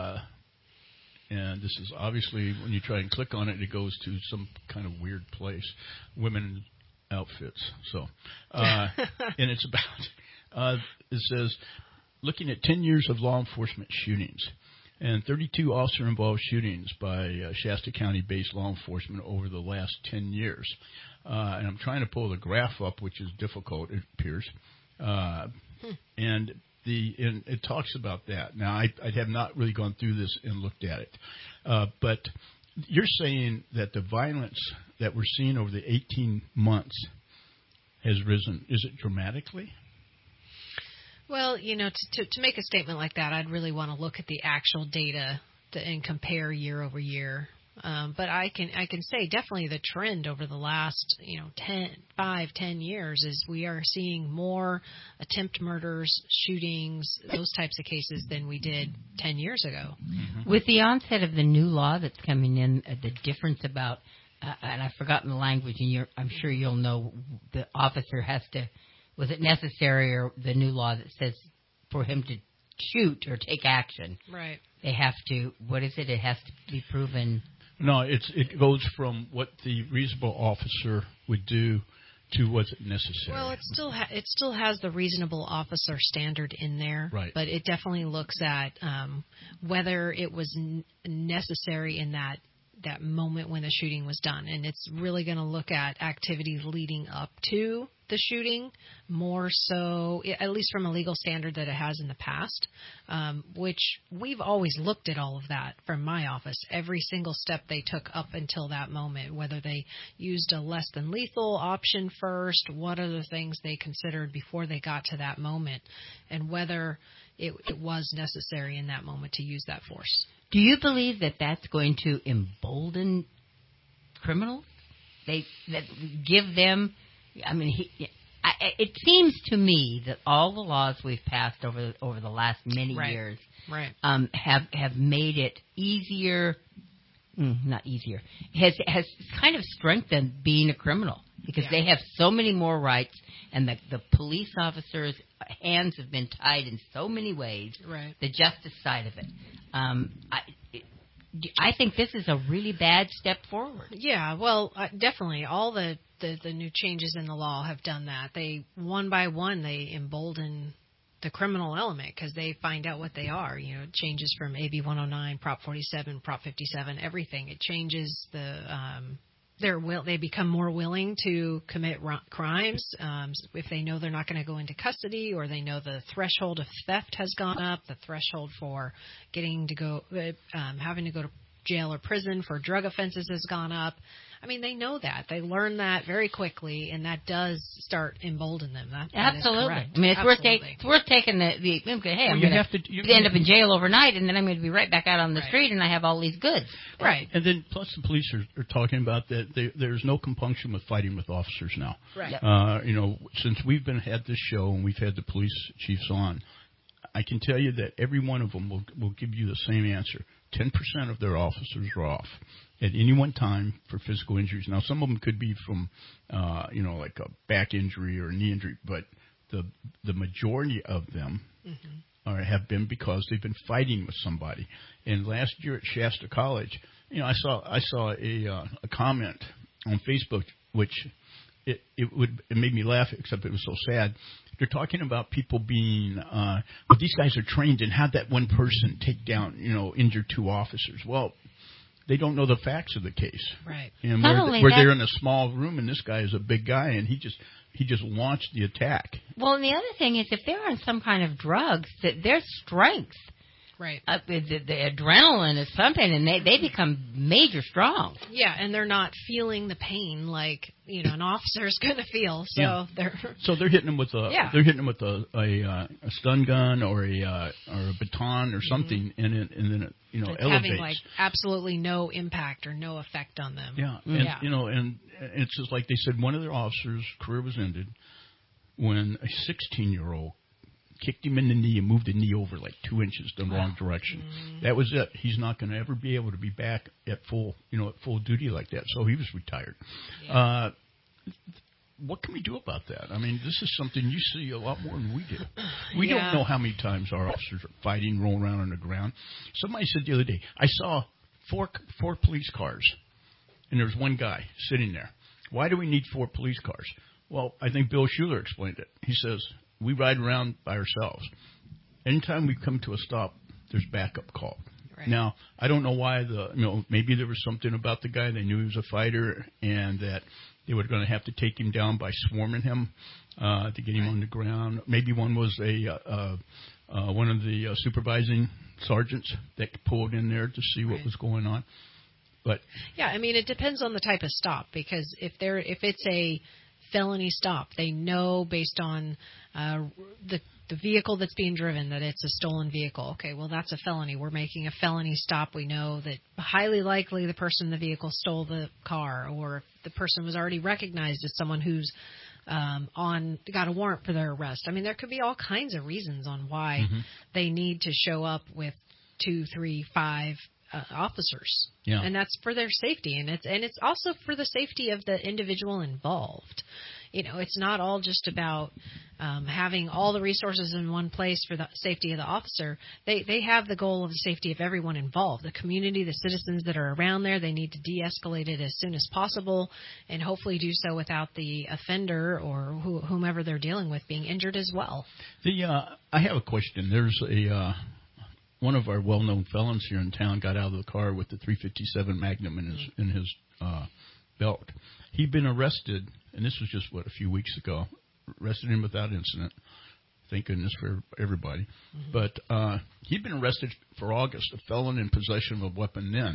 and this is obviously, when you try and click on it, it goes to some kind of weird place. Women outfits. So, and it's about, it says, looking at 10 years of law enforcement shootings and 32 officer-involved shootings by Shasta County-based law enforcement over the last 10 years. And I'm trying to pull the graph up, which is difficult, it appears. And it talks about that. Now, I have not really gone through this and looked at it. But you're saying that the violence that we're seeing over the 18 months has risen. Is it dramatically? Well, to make a statement like that, I'd really want to look at the actual data and compare year over year. But I can say definitely the trend over the last 10 years is we are seeing more attempt murders, shootings, those types of cases than we did 10 years ago. Mm-hmm. With the onset of the new law that's coming in, the difference about and I've forgotten the language, and I'm sure you'll know, the officer has to, was it necessary, or the new law that says for him to shoot or take action, right? They have to. What is it? It has to be proven. No, it goes from what the reasonable officer would do to what's necessary. Well, it still has the reasonable officer standard in there, right? But it definitely looks at whether it was necessary in that moment when the shooting was done, and it's really going to look at activities leading up to the shooting more so, at least from a legal standard that it has in the past, which we've always looked at all of that from my office, every single step they took up until that moment, whether they used a less than lethal option first, what are the things they considered before they got to that moment, and whether it was necessary in that moment to use that force. Do you believe that that's going to embolden criminals? That give them, it seems to me that all the laws we've passed over the last many years have made it easier, not easier, has kind of strengthened being a criminal. because they have so many more rights, and the police officers' hands have been tied in so many ways. Right. The justice side of it. I think this is a really bad step forward. Yeah, well, definitely. All the new changes in the law have done that. They, one by one, they embolden the criminal element because they find out what they are. You know, it changes from AB 109, Prop 47, Prop 57, everything. It changes they become more willing to commit crimes if they know they're not going to go into custody, or they know the threshold of theft has gone up, the threshold for having to go to jail or prison for drug offenses has gone up. I mean, they know that. They learn that very quickly, and that does start embolden them. That Absolutely. is correct. I mean, it's worth taking the hey, I'm going to end up in jail overnight, and then I'm going to be right back out on the street, and I have all these goods. Right. And then, plus, the police are talking about that there's no compunction with fighting with officers now. Right. You know, since we've had this show and we've had the police chiefs on, I can tell you that every one of them will give you the same answer. 10% of their officers are off at any one time for physical injuries. Now, some of them could be from, like a back injury or a knee injury, but the majority of them have been because they've been fighting with somebody. And last year at Shasta College, you know, I saw a comment on Facebook, which it made me laugh, except it was so sad. They're talking about people being, these guys are trained in how that one person take down, injure two officers. Well, they don't know the facts of the case. Right. And they're in a small room, and this guy is a big guy, and he just launched the attack. Well, and the other thing is, if they're on some kind of drugs, that their strength, right, the adrenaline is pumping, and they become major strong. Yeah, and they're not feeling the pain like an officer is going to feel. So they're hitting them with a stun gun or a baton or something, and then it it's elevates. Having like absolutely no impact or no effect on them. Yeah, and it's just like they said, one of their officers' career was ended when a 16-year-old kicked him in the knee and moved the knee over like 2 inches the wrong direction. That was it. He's not going to ever be able to be back at full duty like that. So he was retired. Yeah. What can we do about that? I mean, this is something you see a lot more than we do. We don't know how many times our officers are fighting, rolling around on the ground. Somebody said the other day, I saw four police cars, and there was one guy sitting there. Why do we need 4 police cars? Well, I think Bill Schuler explained it. He says, we ride around by ourselves. Anytime we come to a stop, there's backup call. Right. Now, I don't know why maybe there was something about the guy. They knew he was a fighter and that they were going to have to take him down by swarming him to get him on the ground. Maybe one was one of the supervising sergeants that pulled in there to see what was going on. But yeah, I mean, it depends on the type of stop, because if it's a felony stop, they know based on the vehicle that's being driven that it's a stolen vehicle. Okay, well, that's a felony. We're making a felony stop. We know that highly likely the person in the vehicle stole the car, or if the person was already recognized as someone who's got a warrant for their arrest. I mean, there could be all kinds of reasons on why they need to show up with 2, 3, 5 officers. Yeah. And that's for their safety, and it's also for the safety of the individual involved. It's not all just about having all the resources in one place for the safety of the officer. They have the goal of the safety of everyone involved, the community, the citizens that are around there. They need to de-escalate it as soon as possible, and hopefully do so without the offender or whomever they're dealing with being injured as well. I have a question. There's one of our well-known felons here in town got out of the car with the .357 Magnum in his belt. He'd been arrested, and this was just, a few weeks ago, arrested him without incident. Thank goodness for everybody. But he'd been arrested for August, a felon in possession of a weapon then.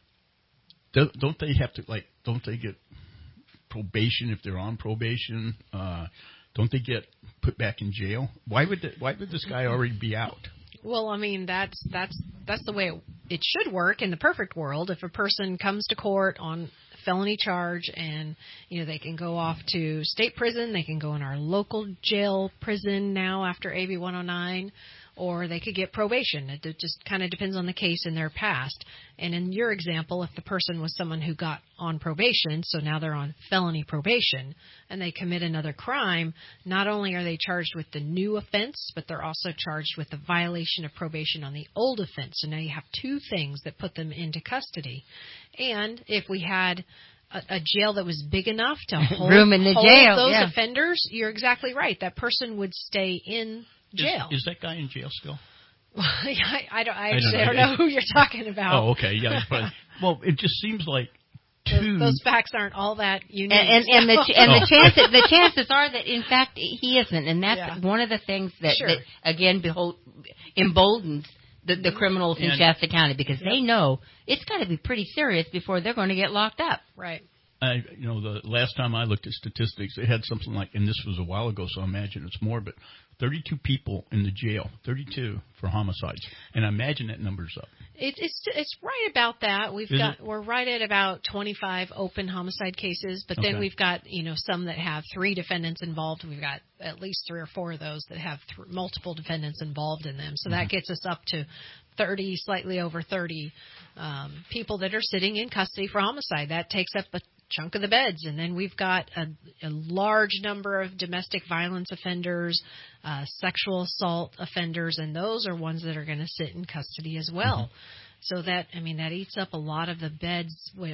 Don't they have to, don't they get probation if they're on probation? Don't they get put back in jail? Why would this guy already be out? Well, I mean, that's the way it should work in the perfect world. If a person comes to court on felony charge, and they can go off to state prison, they can go in our local jail prison now after AB 109, or they could get probation. It just kind of depends on the case in their past. And in your example, if the person was someone who got on probation, so now they're on felony probation, and they commit another crime, not only are they charged with the new offense, but they're also charged with the violation of probation on the old offense. So now you have two things that put them into custody. And if we had a jail that was big enough to hold, room in the hold jail, those offenders, you're exactly right. That person would stay in jail. Is that guy in jail still? I don't know who you're talking about. Oh, okay, yeah. But, well, it just seems like those facts aren't all that unique. And the chances are that in fact he isn't, and that's one of the things that again emboldens the criminals in Shasta County, because they know it's got to be pretty serious before they're going to get locked up. Right. The last time I looked at statistics, they had something like, and this was a while ago, so I imagine it's more, but 32 people in the jail, 32 for homicides, and I imagine that number's up. It's right about that. We're right at about 25 open homicide cases, but then we've got some that have 3 defendants involved. We've got at least 3 or 4 of those that have multiple defendants involved in them. So that gets us up to 30, slightly over 30 people that are sitting in custody for homicide. That takes up a chunk of the beds. And then we've got a large number of domestic violence offenders, sexual assault offenders, and those are ones that are going to sit in custody as well. So that eats up a lot of the beds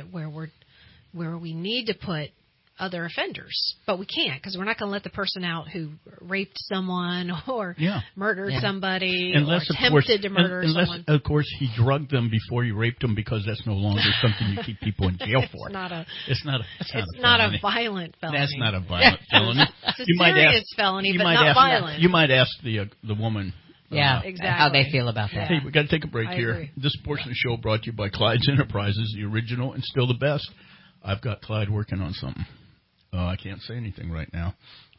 where we need to put other offenders, but we can't, because we're not going to let the person out who raped someone or murdered somebody or attempted to murder someone. Unless, of course, he drugged them before he raped them, because that's no longer something you keep people in jail for. It's not a violent felony. That's not a violent felony. It's a serious felony, but not violent. You might ask the woman. Exactly. How they feel about that. Hey, we got to take a break here. Agree. This portion of the show brought to you by Clyde's Enterprises, the original and still the best. I've got Clyde working on something. I can't say anything right now.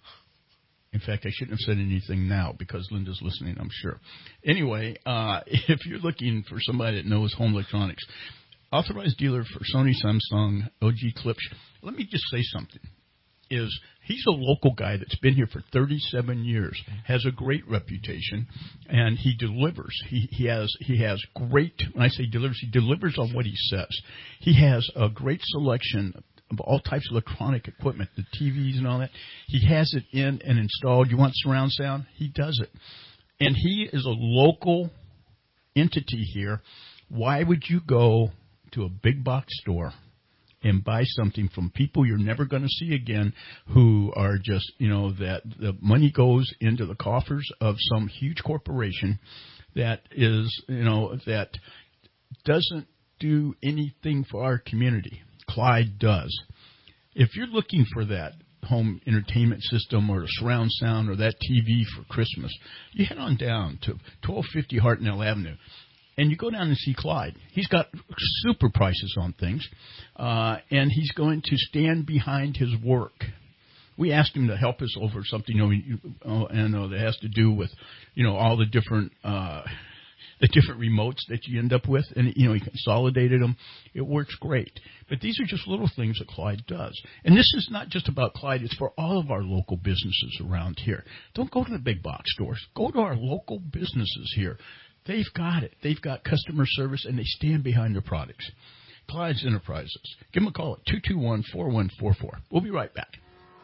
In fact, I shouldn't have said anything now, because Linda's listening, I'm sure. Anyway, if you're looking for somebody that knows home electronics, authorized dealer for Sony, Samsung, LG, Klipsch, let me just say something. He's a local guy that's been here for 37 years, has a great reputation, and he delivers. He has great, when I say delivers, he delivers on what he says. He has a great selection of all types of electronic equipment, the TVs and all that. He has it in and installed. You want surround sound? He does it. And he is a local entity here. Why would you go to a big box store and buy something from people you're never going to see again, who are just, that the money goes into the coffers of some huge corporation that is, that doesn't do anything for our community? Clyde does. If you're looking for that home entertainment system or a surround sound or that TV for Christmas, you head on down to 1250 Hartnell Avenue, and you go down and see Clyde. He's got super prices on things, and he's going to stand behind his work. We asked him to help us over something, that has to do with, all the different remotes that you end up with, and he consolidated them. It works great. But these are just little things that Clyde does. And this is not just about Clyde, it's for all of our local businesses around here. Don't go to the big box stores. Go to our local businesses here. They've got it. They've got customer service, and they stand behind their products. Clyde's Enterprises. Give them a call at 221-4144. We'll be right back.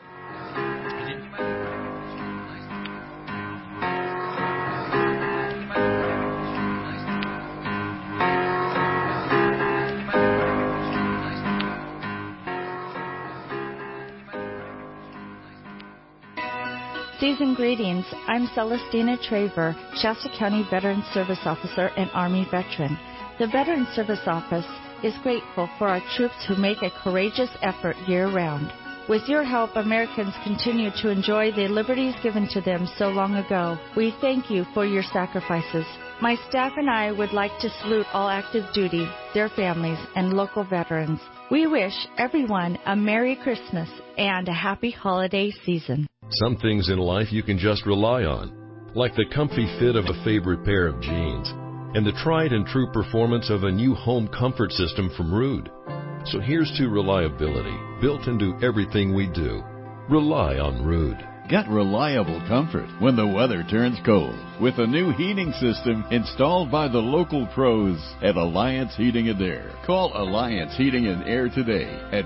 Seasoned greetings. I'm Celestina Traver, Shasta County Veteran Service Officer and Army veteran. The Veteran Service Office is grateful for our troops who make a courageous effort year-round. With your help, Americans continue to enjoy the liberties given to them so long ago. We thank you for your sacrifices. My staff and I would like to salute all active duty, their families, and local veterans. We wish everyone a Merry Christmas and a happy holiday season. Some things in life you can just rely on, like the comfy fit of a favorite pair of jeans and the tried and true performance of a new home comfort system from Ruud. So here's to reliability built into everything we do. Rely on Ruud. Get reliable comfort when the weather turns cold with a new heating system installed by the local pros at Alliance Heating and Air. Call Alliance Heating and Air today at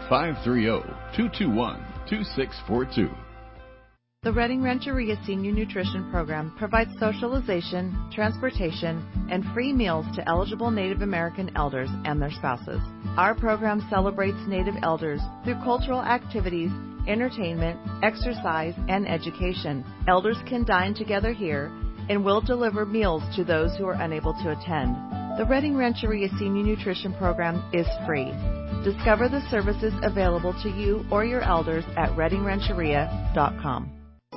530-221-2642. The Reading Rancheria Senior Nutrition Program provides socialization, transportation, and free meals to eligible Native American elders and their spouses. Our program celebrates Native elders through cultural activities, entertainment, exercise, and education. Elders can dine together here and will deliver meals to those who are unable to attend. The Reading Rancheria Senior Nutrition Program is free. Discover the services available to you or your elders at readingrancheria.com.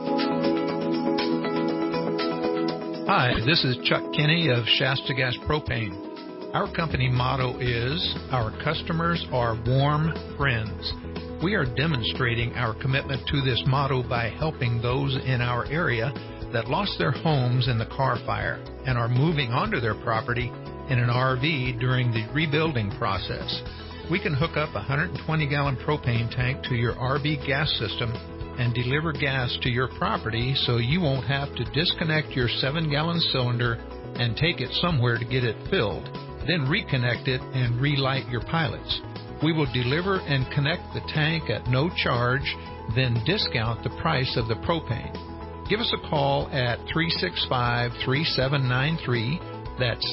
Hi, this is Chuck Kinney of Shasta Gas Propane. Our company motto is, our customers are warm friends. We are demonstrating our commitment to this motto by helping those in our area that lost their homes in the Carr Fire and are moving onto their property in an RV during the rebuilding process. We can hook up a 120-gallon propane tank to your RV gas system and deliver gas to your property so you won't have to disconnect your 7-gallon cylinder and take it somewhere to get it filled, then reconnect it and relight your pilots. We will deliver and connect the tank at no charge, then discount the price of the propane. Give us a call at 365-3793. That's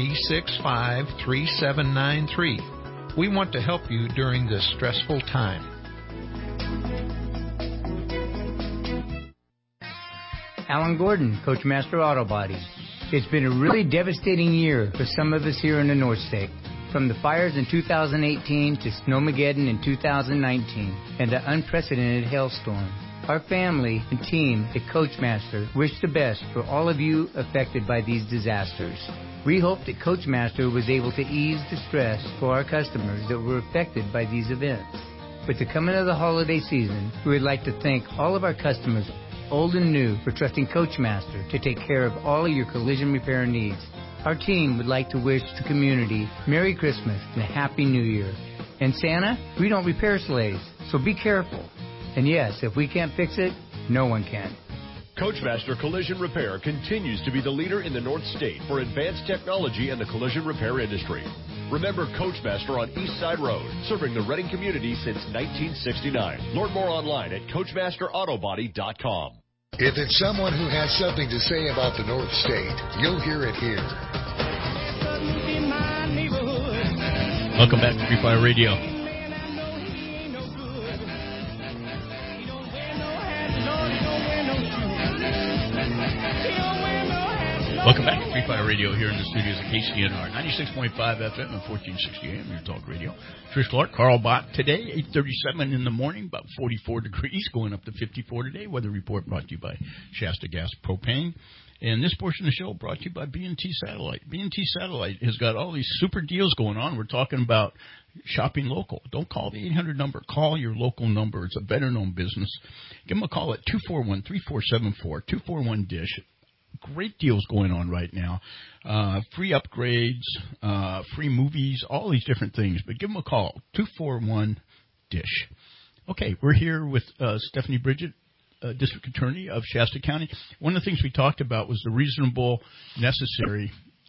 365-3793. We want to help you during this stressful time. Alan Gordon, Coachmaster Auto Body. It's been a really devastating year for some of us here in the North State. From the fires in 2018 to Snowmageddon in 2019 and the unprecedented hailstorm, our family and team at Coachmaster wish the best for all of you affected by these disasters. We hope that Coachmaster was able to ease the stress for our customers that were affected by these events. With the coming of the holiday season, we would like to thank all of our customers, old and new, for trusting Coachmaster to take care of all of your collision repair needs. Our team would like to wish the community Merry Christmas and a Happy New Year. And Santa, we don't repair sleighs, so be careful. And yes, if we can't fix it, no one can. Coachmaster Collision Repair continues to be the leader in the North State for advanced technology in the collision repair industry. Remember Coachmaster on East Side Road, serving the Reading community since 1969. Learn more online at CoachmasterAutobody.com. If it's someone who has something to say about the North State, you'll hear it here. Welcome back to Free Fire Radio. Welcome back to Free Fire Radio here in the studios of KCNR, 96.5 FM and 1460 AM, your talk radio. Trish Clark, Carl Bott today, 8:37 in the morning, about 44 degrees, going up to 54 today. Weather report brought to you by Shasta Gas Propane. And this portion of the show brought to you by B&T Satellite. B&T Satellite has got all these super deals going on. We're talking about shopping local. Don't call the 800 number. Call your local number. It's a better-known business. Give them a call at 241-3474, 241-DISH. Great deals going on right now. Free upgrades, free movies, all these different things. But give them a call, 241-DISH. Okay, we're here with Stephanie Bridget, District Attorney of Shasta County. One of the things we talked about was the reasonable, necessary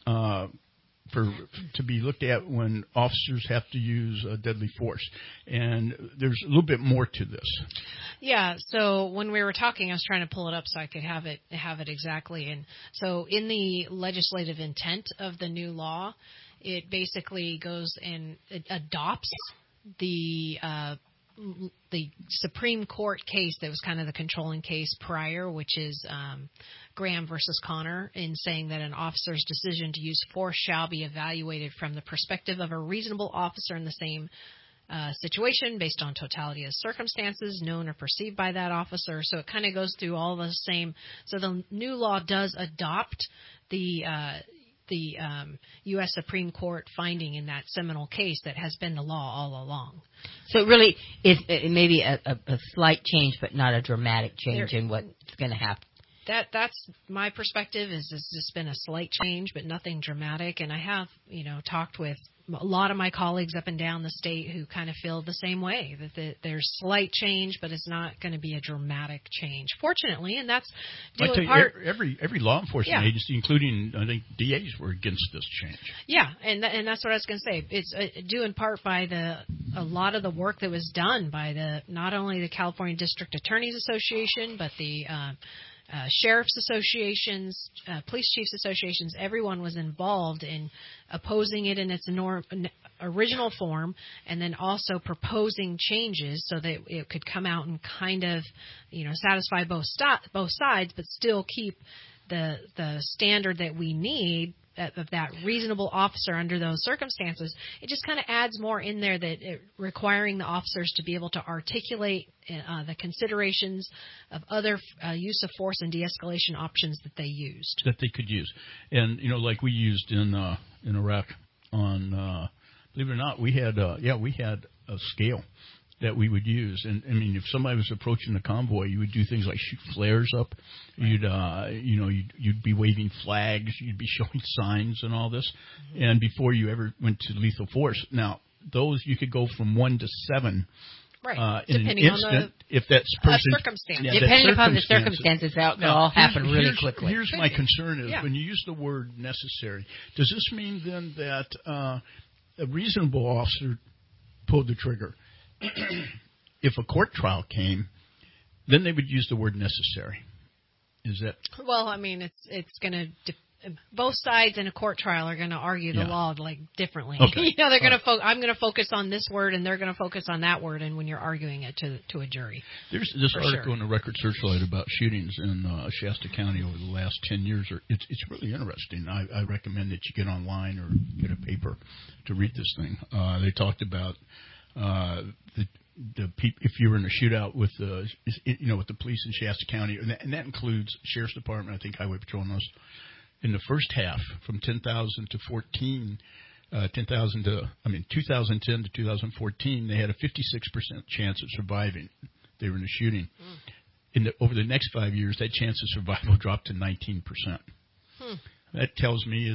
to be looked at when officers have to use deadly force. And there's a little bit more to this. Yeah, so when we were talking, I was trying to pull it up so I could have it exactly. And so in the legislative intent of the new law, it basically goes and it adopts the Supreme Court case that was kind of the controlling case prior, which is Graham versus Connor, in saying that an officer's decision to use force shall be evaluated from the perspective of a reasonable officer in the same situation based on totality of circumstances known or perceived by that officer. So it kind of goes through all the same. So the new law does adopt the U.S. Supreme Court finding in that seminal case that has been the law all along. So it really is maybe a slight change, but not a dramatic change in what's going to happen. That's my perspective. Is it's just been a slight change, but nothing dramatic. And I have talked with a lot of my colleagues up and down the state who kind of feel the same way, that there's slight change, but it's not going to be a dramatic change, fortunately, and that's due in part. Every law enforcement agency, including I think DAs, were against this change. Yeah, and that's what I was going to say. It's due in part by a lot of the work that was done by not only the California District Attorneys Association, but the sheriff's associations, police chiefs associations. Everyone was involved in opposing it in its original form, and then also proposing changes so that it could come out and kind of, satisfy both sides, but still keep the standard that we need of that reasonable officer under those circumstances. It just kind of adds more in there requiring the officers to be able to articulate the considerations of other use of force and de-escalation options that they used. That they could use. And, like we used in Iraq on, believe it or not, we had a scale that we would use. And I mean, if somebody was approaching the convoy, you would do things like shoot flares up. Right. You'd be waving flags. You'd be showing signs and all this. Mm-hmm. And before you ever went to lethal force, now those you could go from 1 to 7. Right. In depending an instant, on if that's circumstance. Yeah, depending upon the circumstances, that will all happen really quickly. Here's my concern is when you use the word necessary, does this mean then that a reasonable officer pulled the trigger? If a court trial came, then they would use the word necessary. Is that? Well, I mean, it's going to. Both sides in a court trial are going to argue the law differently. Okay. They're going to. I'm going to focus on this word, and they're going to focus on that word. And when you're arguing it to a jury, there's this article in the Record Searchlight about shootings in Shasta County over the last 10 years. It's really interesting. I recommend that you get online or get a paper to read this thing. They talked about. If you were in a shootout with the police in Shasta County, and that includes Sheriff's Department, I think Highway Patrol and those, in the first half from 2010 to 2014, they had a 56% chance of surviving. They were in a shooting. Over the next 5 years, that chance of survival dropped to 19%. That tells me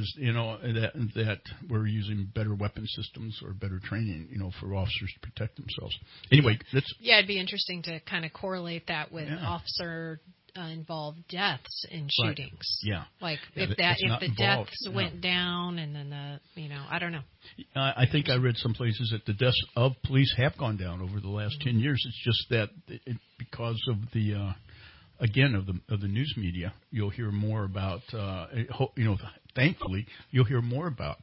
that we're using better weapon systems or better training, for officers to protect themselves. Anyway, it'd be interesting to kind of correlate that with officer involved deaths in shootings. Right. Yeah, if the deaths went down, and then I don't know. I think I read some places that the deaths of police have gone down over the last 10 years. It's just that because of the of the news media, you'll hear more about, thankfully, you'll hear more about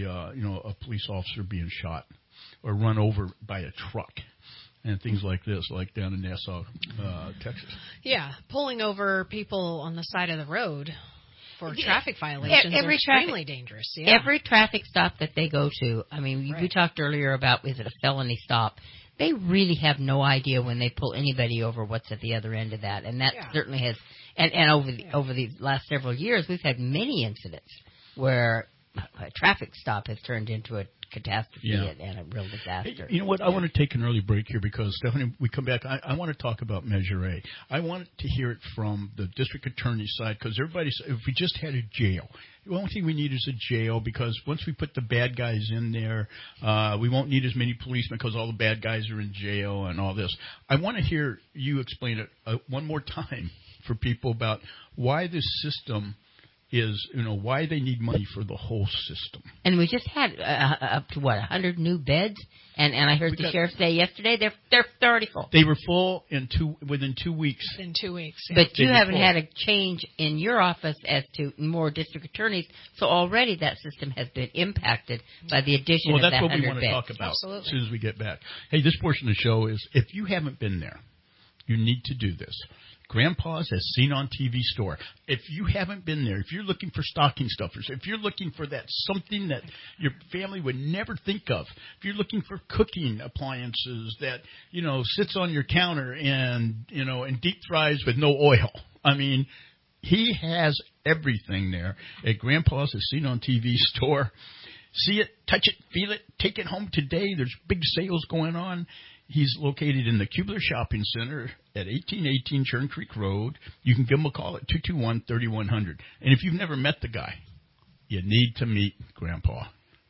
a police officer being shot or run over by a truck and things like this, like down in Nassau, Texas. Yeah, pulling over people on the side of the road for traffic violations are extremely dangerous. Yeah. Every traffic stop that they go to, I mean, we talked earlier about, is it a felony stop? They really have no idea when they pull anybody over what's at the other end of that, and that certainly has. And over the last several years, we've had many incidents where a traffic stop has turned into a catastrophe and a real disaster. You know what? I want to take an early break here because, Stephanie, we come back. I want to talk about Measure A. I want to hear it from the district attorney's side because everybody says if we just had a jail. The only thing we need is a jail because once we put the bad guys in there, we won't need as many policemen because all the bad guys are in jail and all this. I want to hear you explain it one more time for people about why this system is, why they need money for the whole system. And we just had up to 100 new beds, and I heard the sheriff say yesterday they're already full. They were full within 2 weeks. In 2 weeks, yeah. But you haven't had a change in your office as to more district attorneys, so already that system has been impacted by the addition of that 100 beds. Well, that's what we want to talk about as soon as we get back. Hey, this portion of the show is if you haven't been there, you need to do this. Grandpa's As Seen on TV store. If you haven't been there, if you're looking for stocking stuffers, if you're looking for that something that your family would never think of, if you're looking for cooking appliances that, sits on your counter and deep fries with no oil. I mean, he has everything there at Grandpa's As Seen on TV store. See it, touch it, feel it, take it home today. There's big sales going on. He's located in the Kubler Shopping Center at 1818 Churn Creek Road. You can give him a call at 221-3100. And if you've never met the guy, you need to meet Grandpa.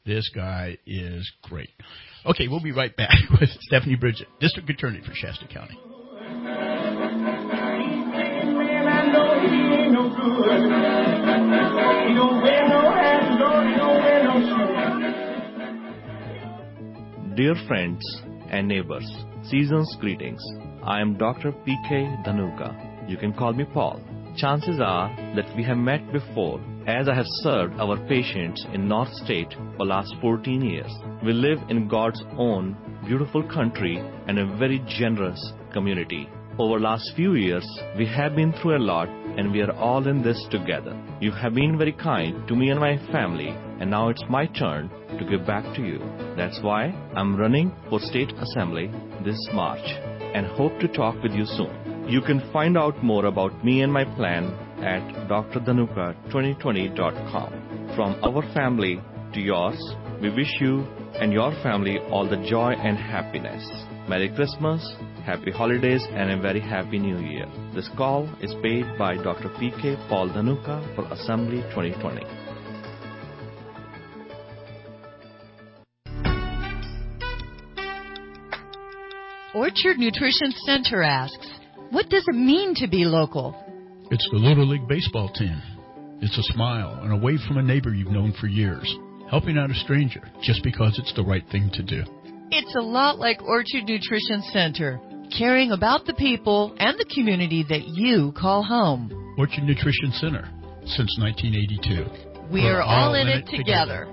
This guy is great. Okay, we'll be right back with Stephanie Bridget, District Attorney for Shasta County. Dear friends and neighbors, season's greetings. I am Dr. P.K. Dhanuka. You can call me Paul. Chances are that we have met before, as I have served our patients in North State for last 14 years. We live in God's own beautiful country and a very generous community. Over last few years, we have been through a lot and we are all in this together. You have been very kind to me and my family, and now it's my turn to give back to you. That's why I'm running for State Assembly this March and hope to talk with you soon. You can find out more about me and my plan at drdhanuka2020.com. From our family to yours, we wish you and your family all the joy and happiness. Merry Christmas, Happy Holidays, and a very Happy New Year. This call is paid by Dr. P.K. Paul Dhanuka for Assembly 2020. Orchard Nutrition Center asks, what does it mean to be local? It's the Little League baseball team. It's a smile and a wave from a neighbor you've known for years, helping out a stranger just because it's the right thing to do. It's a lot like Orchard Nutrition Center, caring about the people and the community that you call home. Orchard Nutrition Center, since 1982. We're all in it together.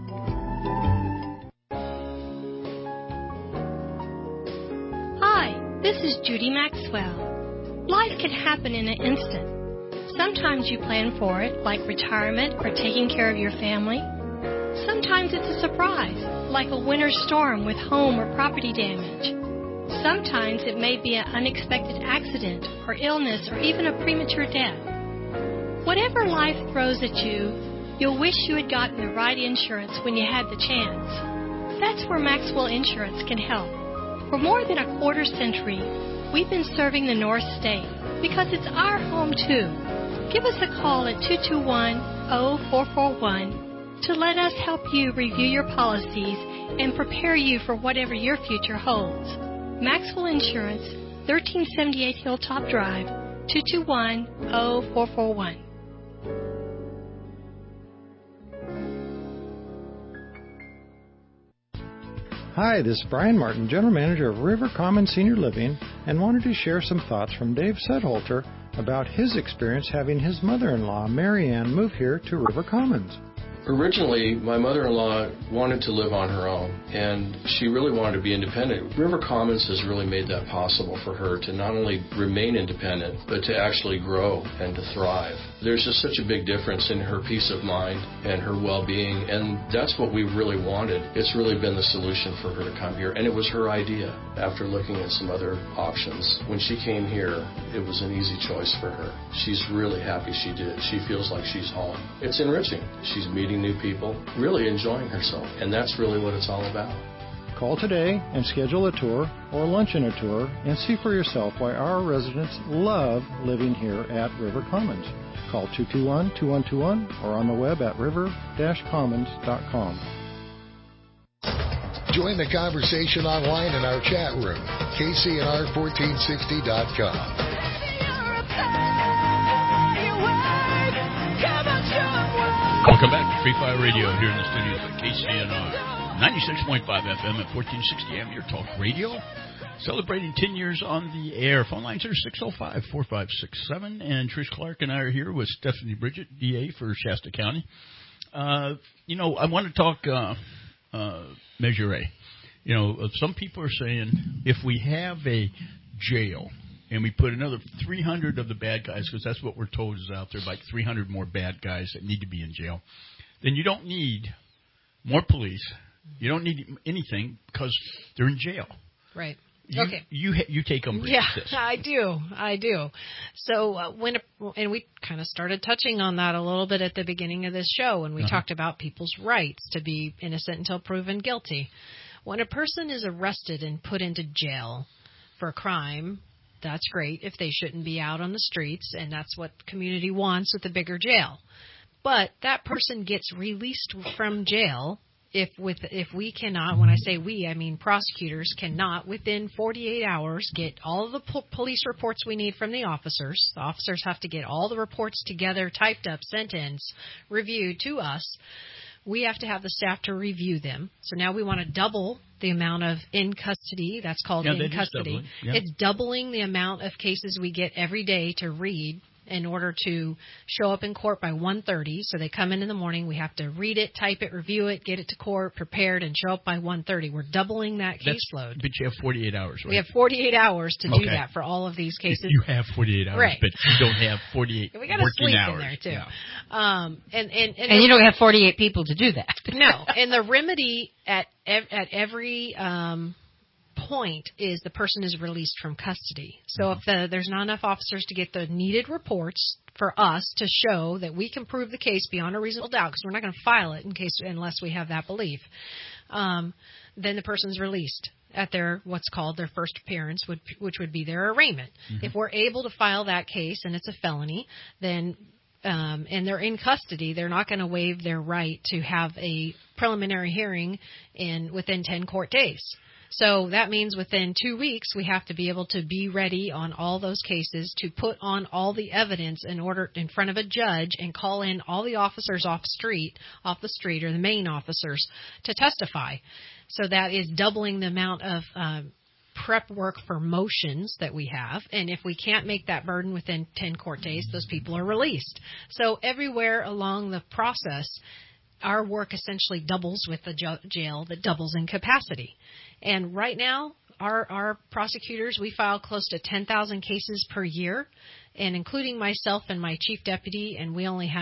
Hi, this is Judy Maxwell. Life can happen in an instant. Sometimes you plan for it, like retirement or taking care of your family. Sometimes it's a surprise, like a winter storm with home or property damage. Sometimes it may be an unexpected accident or illness or even a premature death. Whatever life throws at you, you'll wish you had gotten the right insurance when you had the chance. That's where Maxwell Insurance can help. For more than a quarter century, we've been serving the North State because it's our home too. Give us a call at 221-0441 to let us help you review your policies and prepare you for whatever your future holds. Maxwell Insurance, 1378 Hilltop Drive, 221-0441. Hi, this is Brian Martin, General Manager of River Commons Senior Living, and wanted to share some thoughts from Dave Sedholter about his experience having his mother-in-law, Mary Ann, move here to River Commons. Originally, my mother-in-law wanted to live on her own, and she really wanted to be independent. River Commons has really made that possible for her to not only remain independent, but to actually grow and to thrive. There's just such a big difference in her peace of mind and her well-being, and that's what we really wanted. It's really been the solution for her to come here, and it was her idea. After looking at some other options, when she came here, it was an easy choice for her. She's really happy she did. She feels like she's home. It's enriching. She's meeting new people, really enjoying herself, and that's really what it's all about. Call today and schedule a tour or lunch and a tour and see for yourself why our residents love living here at River Commons. Call 221-2121 or on the web at river-commons.com. Join the conversation online in our chat room, kcnr1460.com. Welcome back to Free Fire Radio here in the studios at KCNR 96.5 FM at 1460 AM, your talk radio. Celebrating 10 years on the air. Phone lines are 605-4567. And Trish Clark and I are here with Stephanie Bridget, DA for Shasta County. I want to talk Measure A. Some people are saying if we have a jail and we put another 300 of the bad guys, because that's what we're told is out there, like 300 more bad guys that need to be in jail, then you don't need more police. You don't need anything because they're in jail. Right. Okay. You take umbrage with this. I do. So and we kind of started touching on that a little bit at the beginning of this show when we talked about people's rights to be innocent until proven guilty. When a person is arrested and put into jail for a crime, that's great if they shouldn't be out on the streets, and that's what the community wants with the bigger jail. But that person gets released from jail if we cannot, when I say we, I mean prosecutors cannot within 48 hours get all of the police reports we need from the officers. The officers have to get all the reports together, typed up, sent in, reviewed to us. We have to have the staff to review them. So now we want to double the amount of in custody. That's called in custody. It's doubling the amount of cases we get every day to read in order to show up in court by 1:30. So they come in the morning. We have to read it, type it, review it, get it to court, prepared, and show up by 1:30. We're doubling that caseload. But you have 48 hours, right? We have 48 hours to do that for all of these cases. You have 48 hours, right. But you don't have 48 we gotta working sleep hours. In there, too. Yeah. And you don't have 48 people to do that. No. And the remedy at every point is the person is released from custody. So if there's not enough officers to get the needed reports for us to show that we can prove the case beyond a reasonable doubt, because we're not going to file it unless we have that belief, then the person's released at their what's called their first appearance, which would be their arraignment. Mm-hmm. If we're able to file that case and it's a felony, then and they're in custody, they're not going to waive their right to have a preliminary hearing within 10 court days. So that means within 2 weeks, we have to be able to be ready on all those cases to put on all the evidence in front of a judge and call in all the officers off the street or the main officers to testify. So that is doubling the amount of prep work for motions that we have. And if we can't make that burden within 10 court days, those people are released. So everywhere along the process, our work essentially doubles with the jail that doubles in capacity. And right now, our prosecutors, we file close to 10,000 cases per year, and including myself and my chief deputy, and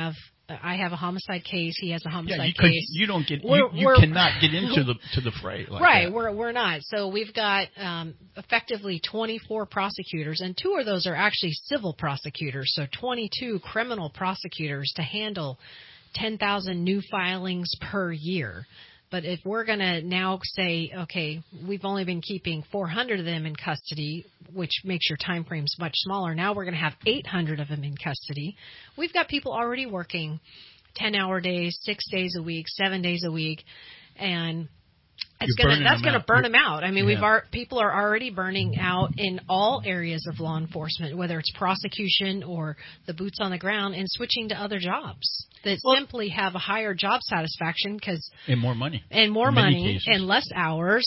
I have a homicide case, he has a homicide case. You don't get you cannot get into the fray like right, that. We're not. So we've got effectively 24 prosecutors, and 2 of those are actually civil prosecutors, so 22 criminal prosecutors to handle 10,000 new filings per year. But if we're going to now say, okay, we've only been keeping 400 of them in custody, which makes your time frames much smaller. Now we're going to have 800 of them in custody. We've got people already working 10-hour days, 6 days a week, 7 days a week, and that's going to burn them out. I mean, people are already burning out in all areas of law enforcement, whether it's prosecution or the boots on the ground, and switching to other jobs that simply have a higher job satisfaction and more money and less hours.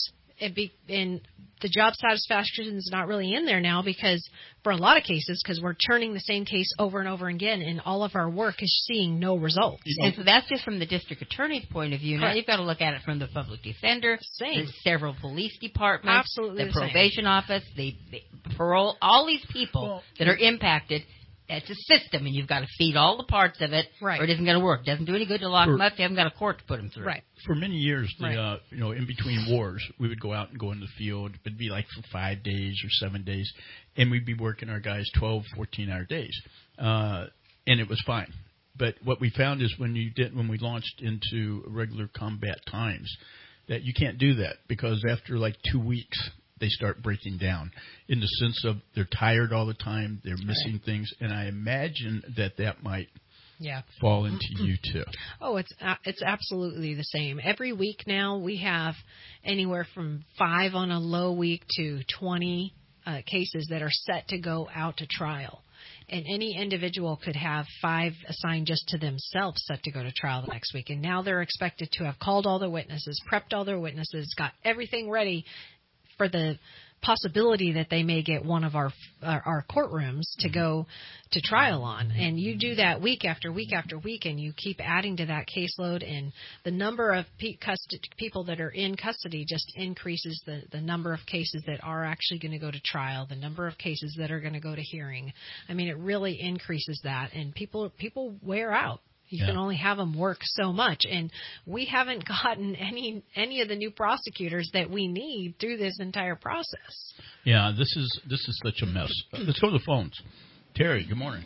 And the job satisfaction is not really in there now because for a lot of cases, because we're churning the same case over and over again, and all of our work is seeing no results. And so that's just from the district attorney's point of view. Now you've got to look at it from the public defender, the several police departments, the probation office, the parole, all these people that are impacted. It's a system, and you've got to feed all the parts of it, or it isn't going to work. It doesn't do any good to lock them up. You haven't got a court to put them through. Right. For many years, in between wars, we would go out and go in the field. It'd be like for 5 days or 7 days, and we'd be working our guys 12, 14-hour days, and it was fine. But what we found is when we launched into regular combat times, that you can't do that because after like 2 weeks, they start breaking down in the sense of they're tired all the time, they're missing things, and I imagine that might fall into you too. Oh, it's absolutely the same. Every week now we have anywhere from 5 on a low week to 20 cases that are set to go out to trial. And any individual could have 5 assigned just to themselves set to go to trial the next week. And now they're expected to have called all their witnesses, prepped all their witnesses, got everything ready for the possibility that they may get one of our courtrooms to go to trial on. And you do that week after week after week, and you keep adding to that caseload, and the number of people that are in custody just increases the number of cases that are actually going to go to trial, the number of cases that are going to go to hearing. I mean, it really increases that, and people wear out. You can only have them work so much, and we haven't gotten any of the new prosecutors that we need through this entire process. Yeah, this is such a mess. Let's go to the phones. Terry, good morning.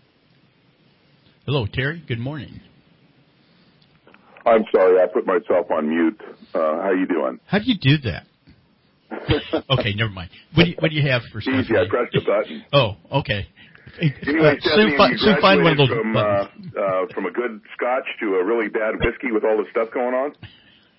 Hello, Terry. Good morning. I'm sorry, I put myself on mute. How you doing? How do you do that? Okay, never mind. What do you have for Stephanie? Easy, I pressed the button. Oh, okay. Anyway, Stephanie, you find one of those from a good scotch to a really bad whiskey with all this stuff going on?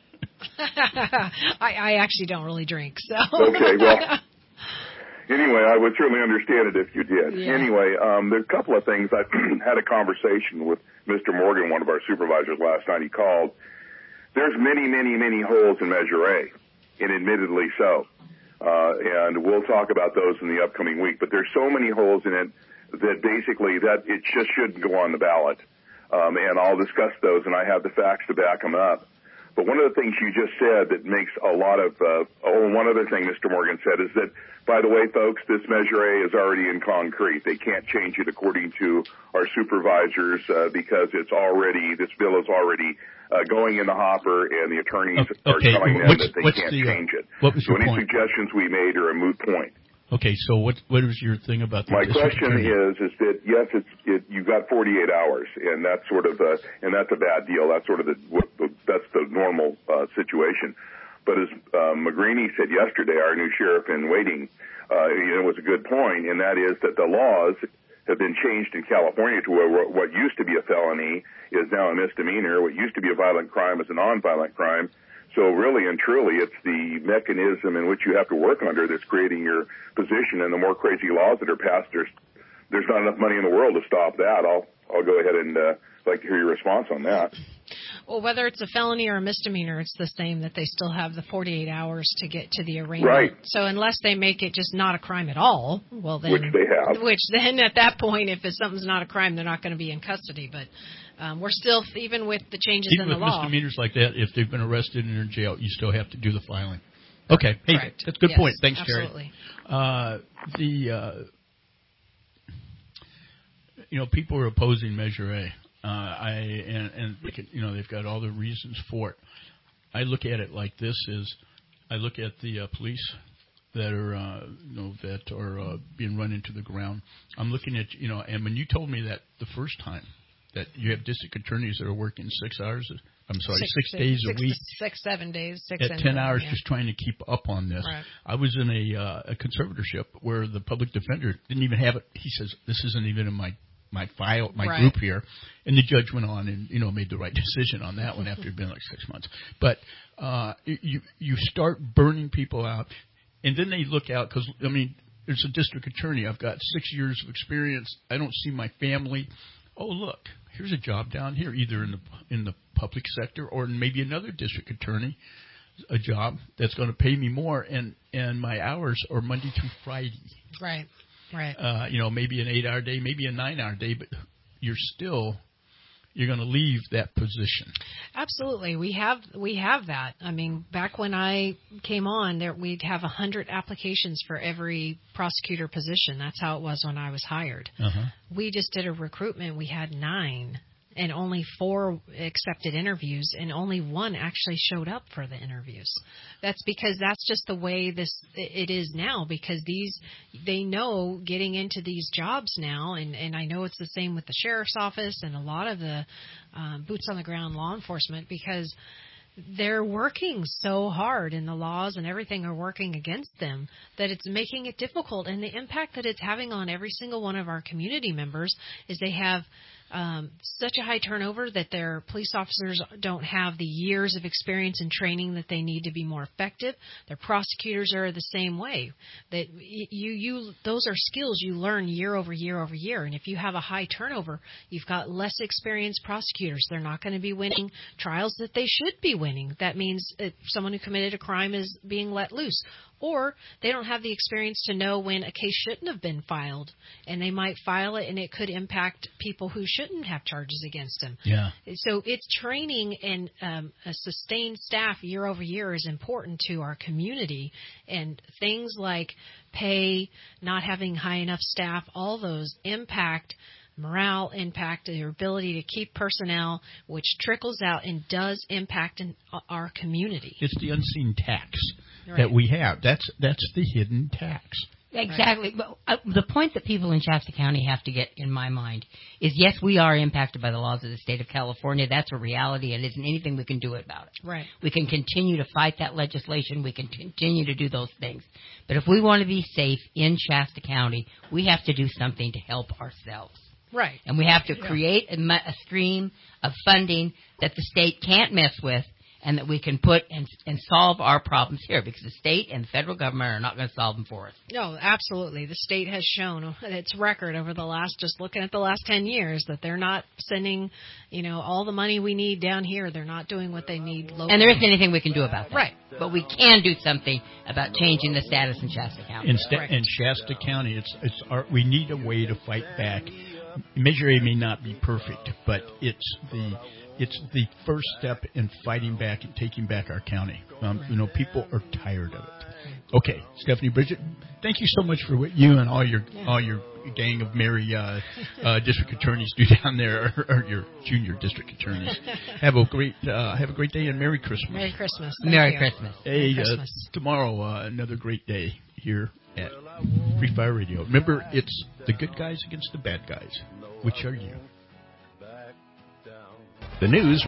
I actually don't really drink, so. Okay, well. Anyway, I would certainly understand it if you did. Yeah. Anyway, there's a couple of things. I had a conversation with Mr. Morgan, one of our supervisors, last night. He called. There's many, many, many holes in Measure A, and admittedly so. And we'll talk about those in the upcoming week. But there's so many holes in it that basically that it just shouldn't go on the ballot. And I'll discuss those, and I have the facts to back them up. But one of the things you just said that makes a lot of, one other thing Mr. Morgan said is that, by the way, folks, this Measure A is already in concrete. They can't change it according to our supervisors because this bill is already going in the hopper, and the attorneys are telling them that they can't change it. So any suggestions we made are a moot point. Okay, so what was your thing about the My question is that yes, you've got 48 hours, and that's sort of and that's a bad deal. That's sort of that's the normal situation. But as McGreeny said yesterday, our new sheriff in waiting, it was a good point, and that is that the laws have been changed in California to where what used to be a felony is now a misdemeanor. What used to be a violent crime is a nonviolent crime. So really and truly, it's the mechanism in which you have to work under that's creating your position. And the more crazy laws that are passed, there's not enough money in the world to stop that. I'll go ahead and like to hear your response on that. Well, whether it's a felony or a misdemeanor, it's the same, that they still have the 48 hours to get to the arraignment. Right. So unless they make it just not a crime at all, well then, which they have. Which then at that point, if something's not a crime, they're not going to be in custody. But we're still, even with the changes in the law. Even with misdemeanors like that, if they've been arrested and are in jail, you still have to do the filing. Okay. Hey, correct. That's a good point. Thanks, absolutely. Terry. People are opposing Measure A. They've got all the reasons for it. I look at it like this: I look at the police that are being run into the ground. I'm looking at and when you told me that the first time that you have district attorneys that are working 6 hours. I'm sorry, 6 days a week. 7 days. At 10 hours just trying to keep up on this. Right. I was in a conservatorship where the public defender didn't even have it. He says, this isn't even in my file, my group here. And the judge went on and, made the right decision on that one after it'd been like 6 months. But you start burning people out, and then they look out because, there's a district attorney. I've got 6 years of experience. I don't see my family. Oh, look, here's a job down here, either in the public sector or maybe another district attorney, a job that's going to pay me more, and my hours are Monday through Friday. Right. Maybe an 8-hour day, maybe a 9-hour day, but you're going to leave that position. Absolutely. We have that. Back when I came on, we'd have 100 applications for every prosecutor position. That's how it was when I was hired. Uh-huh. We just did a recruitment. We had 9. And only 4 accepted interviews, and only 1 actually showed up for the interviews. That's because that's just the way it is now, because they know getting into these jobs now, and I know it's the same with the sheriff's office and a lot of the boots on the ground law enforcement, because they're working so hard and the laws and everything are working against them that it's making it difficult. And the impact that it's having on every single one of our community members is they have such a high turnover that their police officers don't have the years of experience and training that they need to be more effective. Their prosecutors are the same way. That those are skills you learn year over year over year. And if you have a high turnover, you've got less experienced prosecutors. They're not going to be winning trials that they should be winning. That means someone who committed a crime is being let loose. Or they don't have the experience to know when a case shouldn't have been filed, and they might file it, and it could impact people who shouldn't have charges against them. Yeah. So it's training and a sustained staff year over year is important to our community, and things like pay, not having high enough staff, all those impact morale, impact your ability to keep personnel, which trickles out and does impact in our community. It's the unseen tax that we have. That's the hidden tax. Exactly. But the point that people in Shasta County have to get in my mind is, yes, we are impacted by the laws of the state of California. That's a reality, and isn't anything we can do about it. Right. We can continue to fight that legislation. We can continue to do those things. But if we want to be safe in Shasta County, we have to do something to help ourselves. Right. And we have to create a stream of funding that the state can't mess with, and that we can put and solve our problems here, because the state and the federal government are not going to solve them for us. No, absolutely. The state has shown its record over the last, just looking at the last 10 years, that they're not sending, all the money we need down here. They're not doing what they need locally. And there isn't anything we can do about that. Right. But we can do something about changing the status in Shasta County. In Shasta County, we need a way to fight back. Measure A may not be perfect, but it's the first step in fighting back and taking back our county. People are tired of it. Okay, Stephanie Bridget, thank you so much for what you and all your gang of merry district attorneys do down there, or your junior district attorneys. Have a great day and Merry Christmas. Merry Christmas. Merry Christmas. Hey, Merry Christmas. Tomorrow another great day here at Free Fire Radio. Remember, it's the good guys against the bad guys. Which are you? The news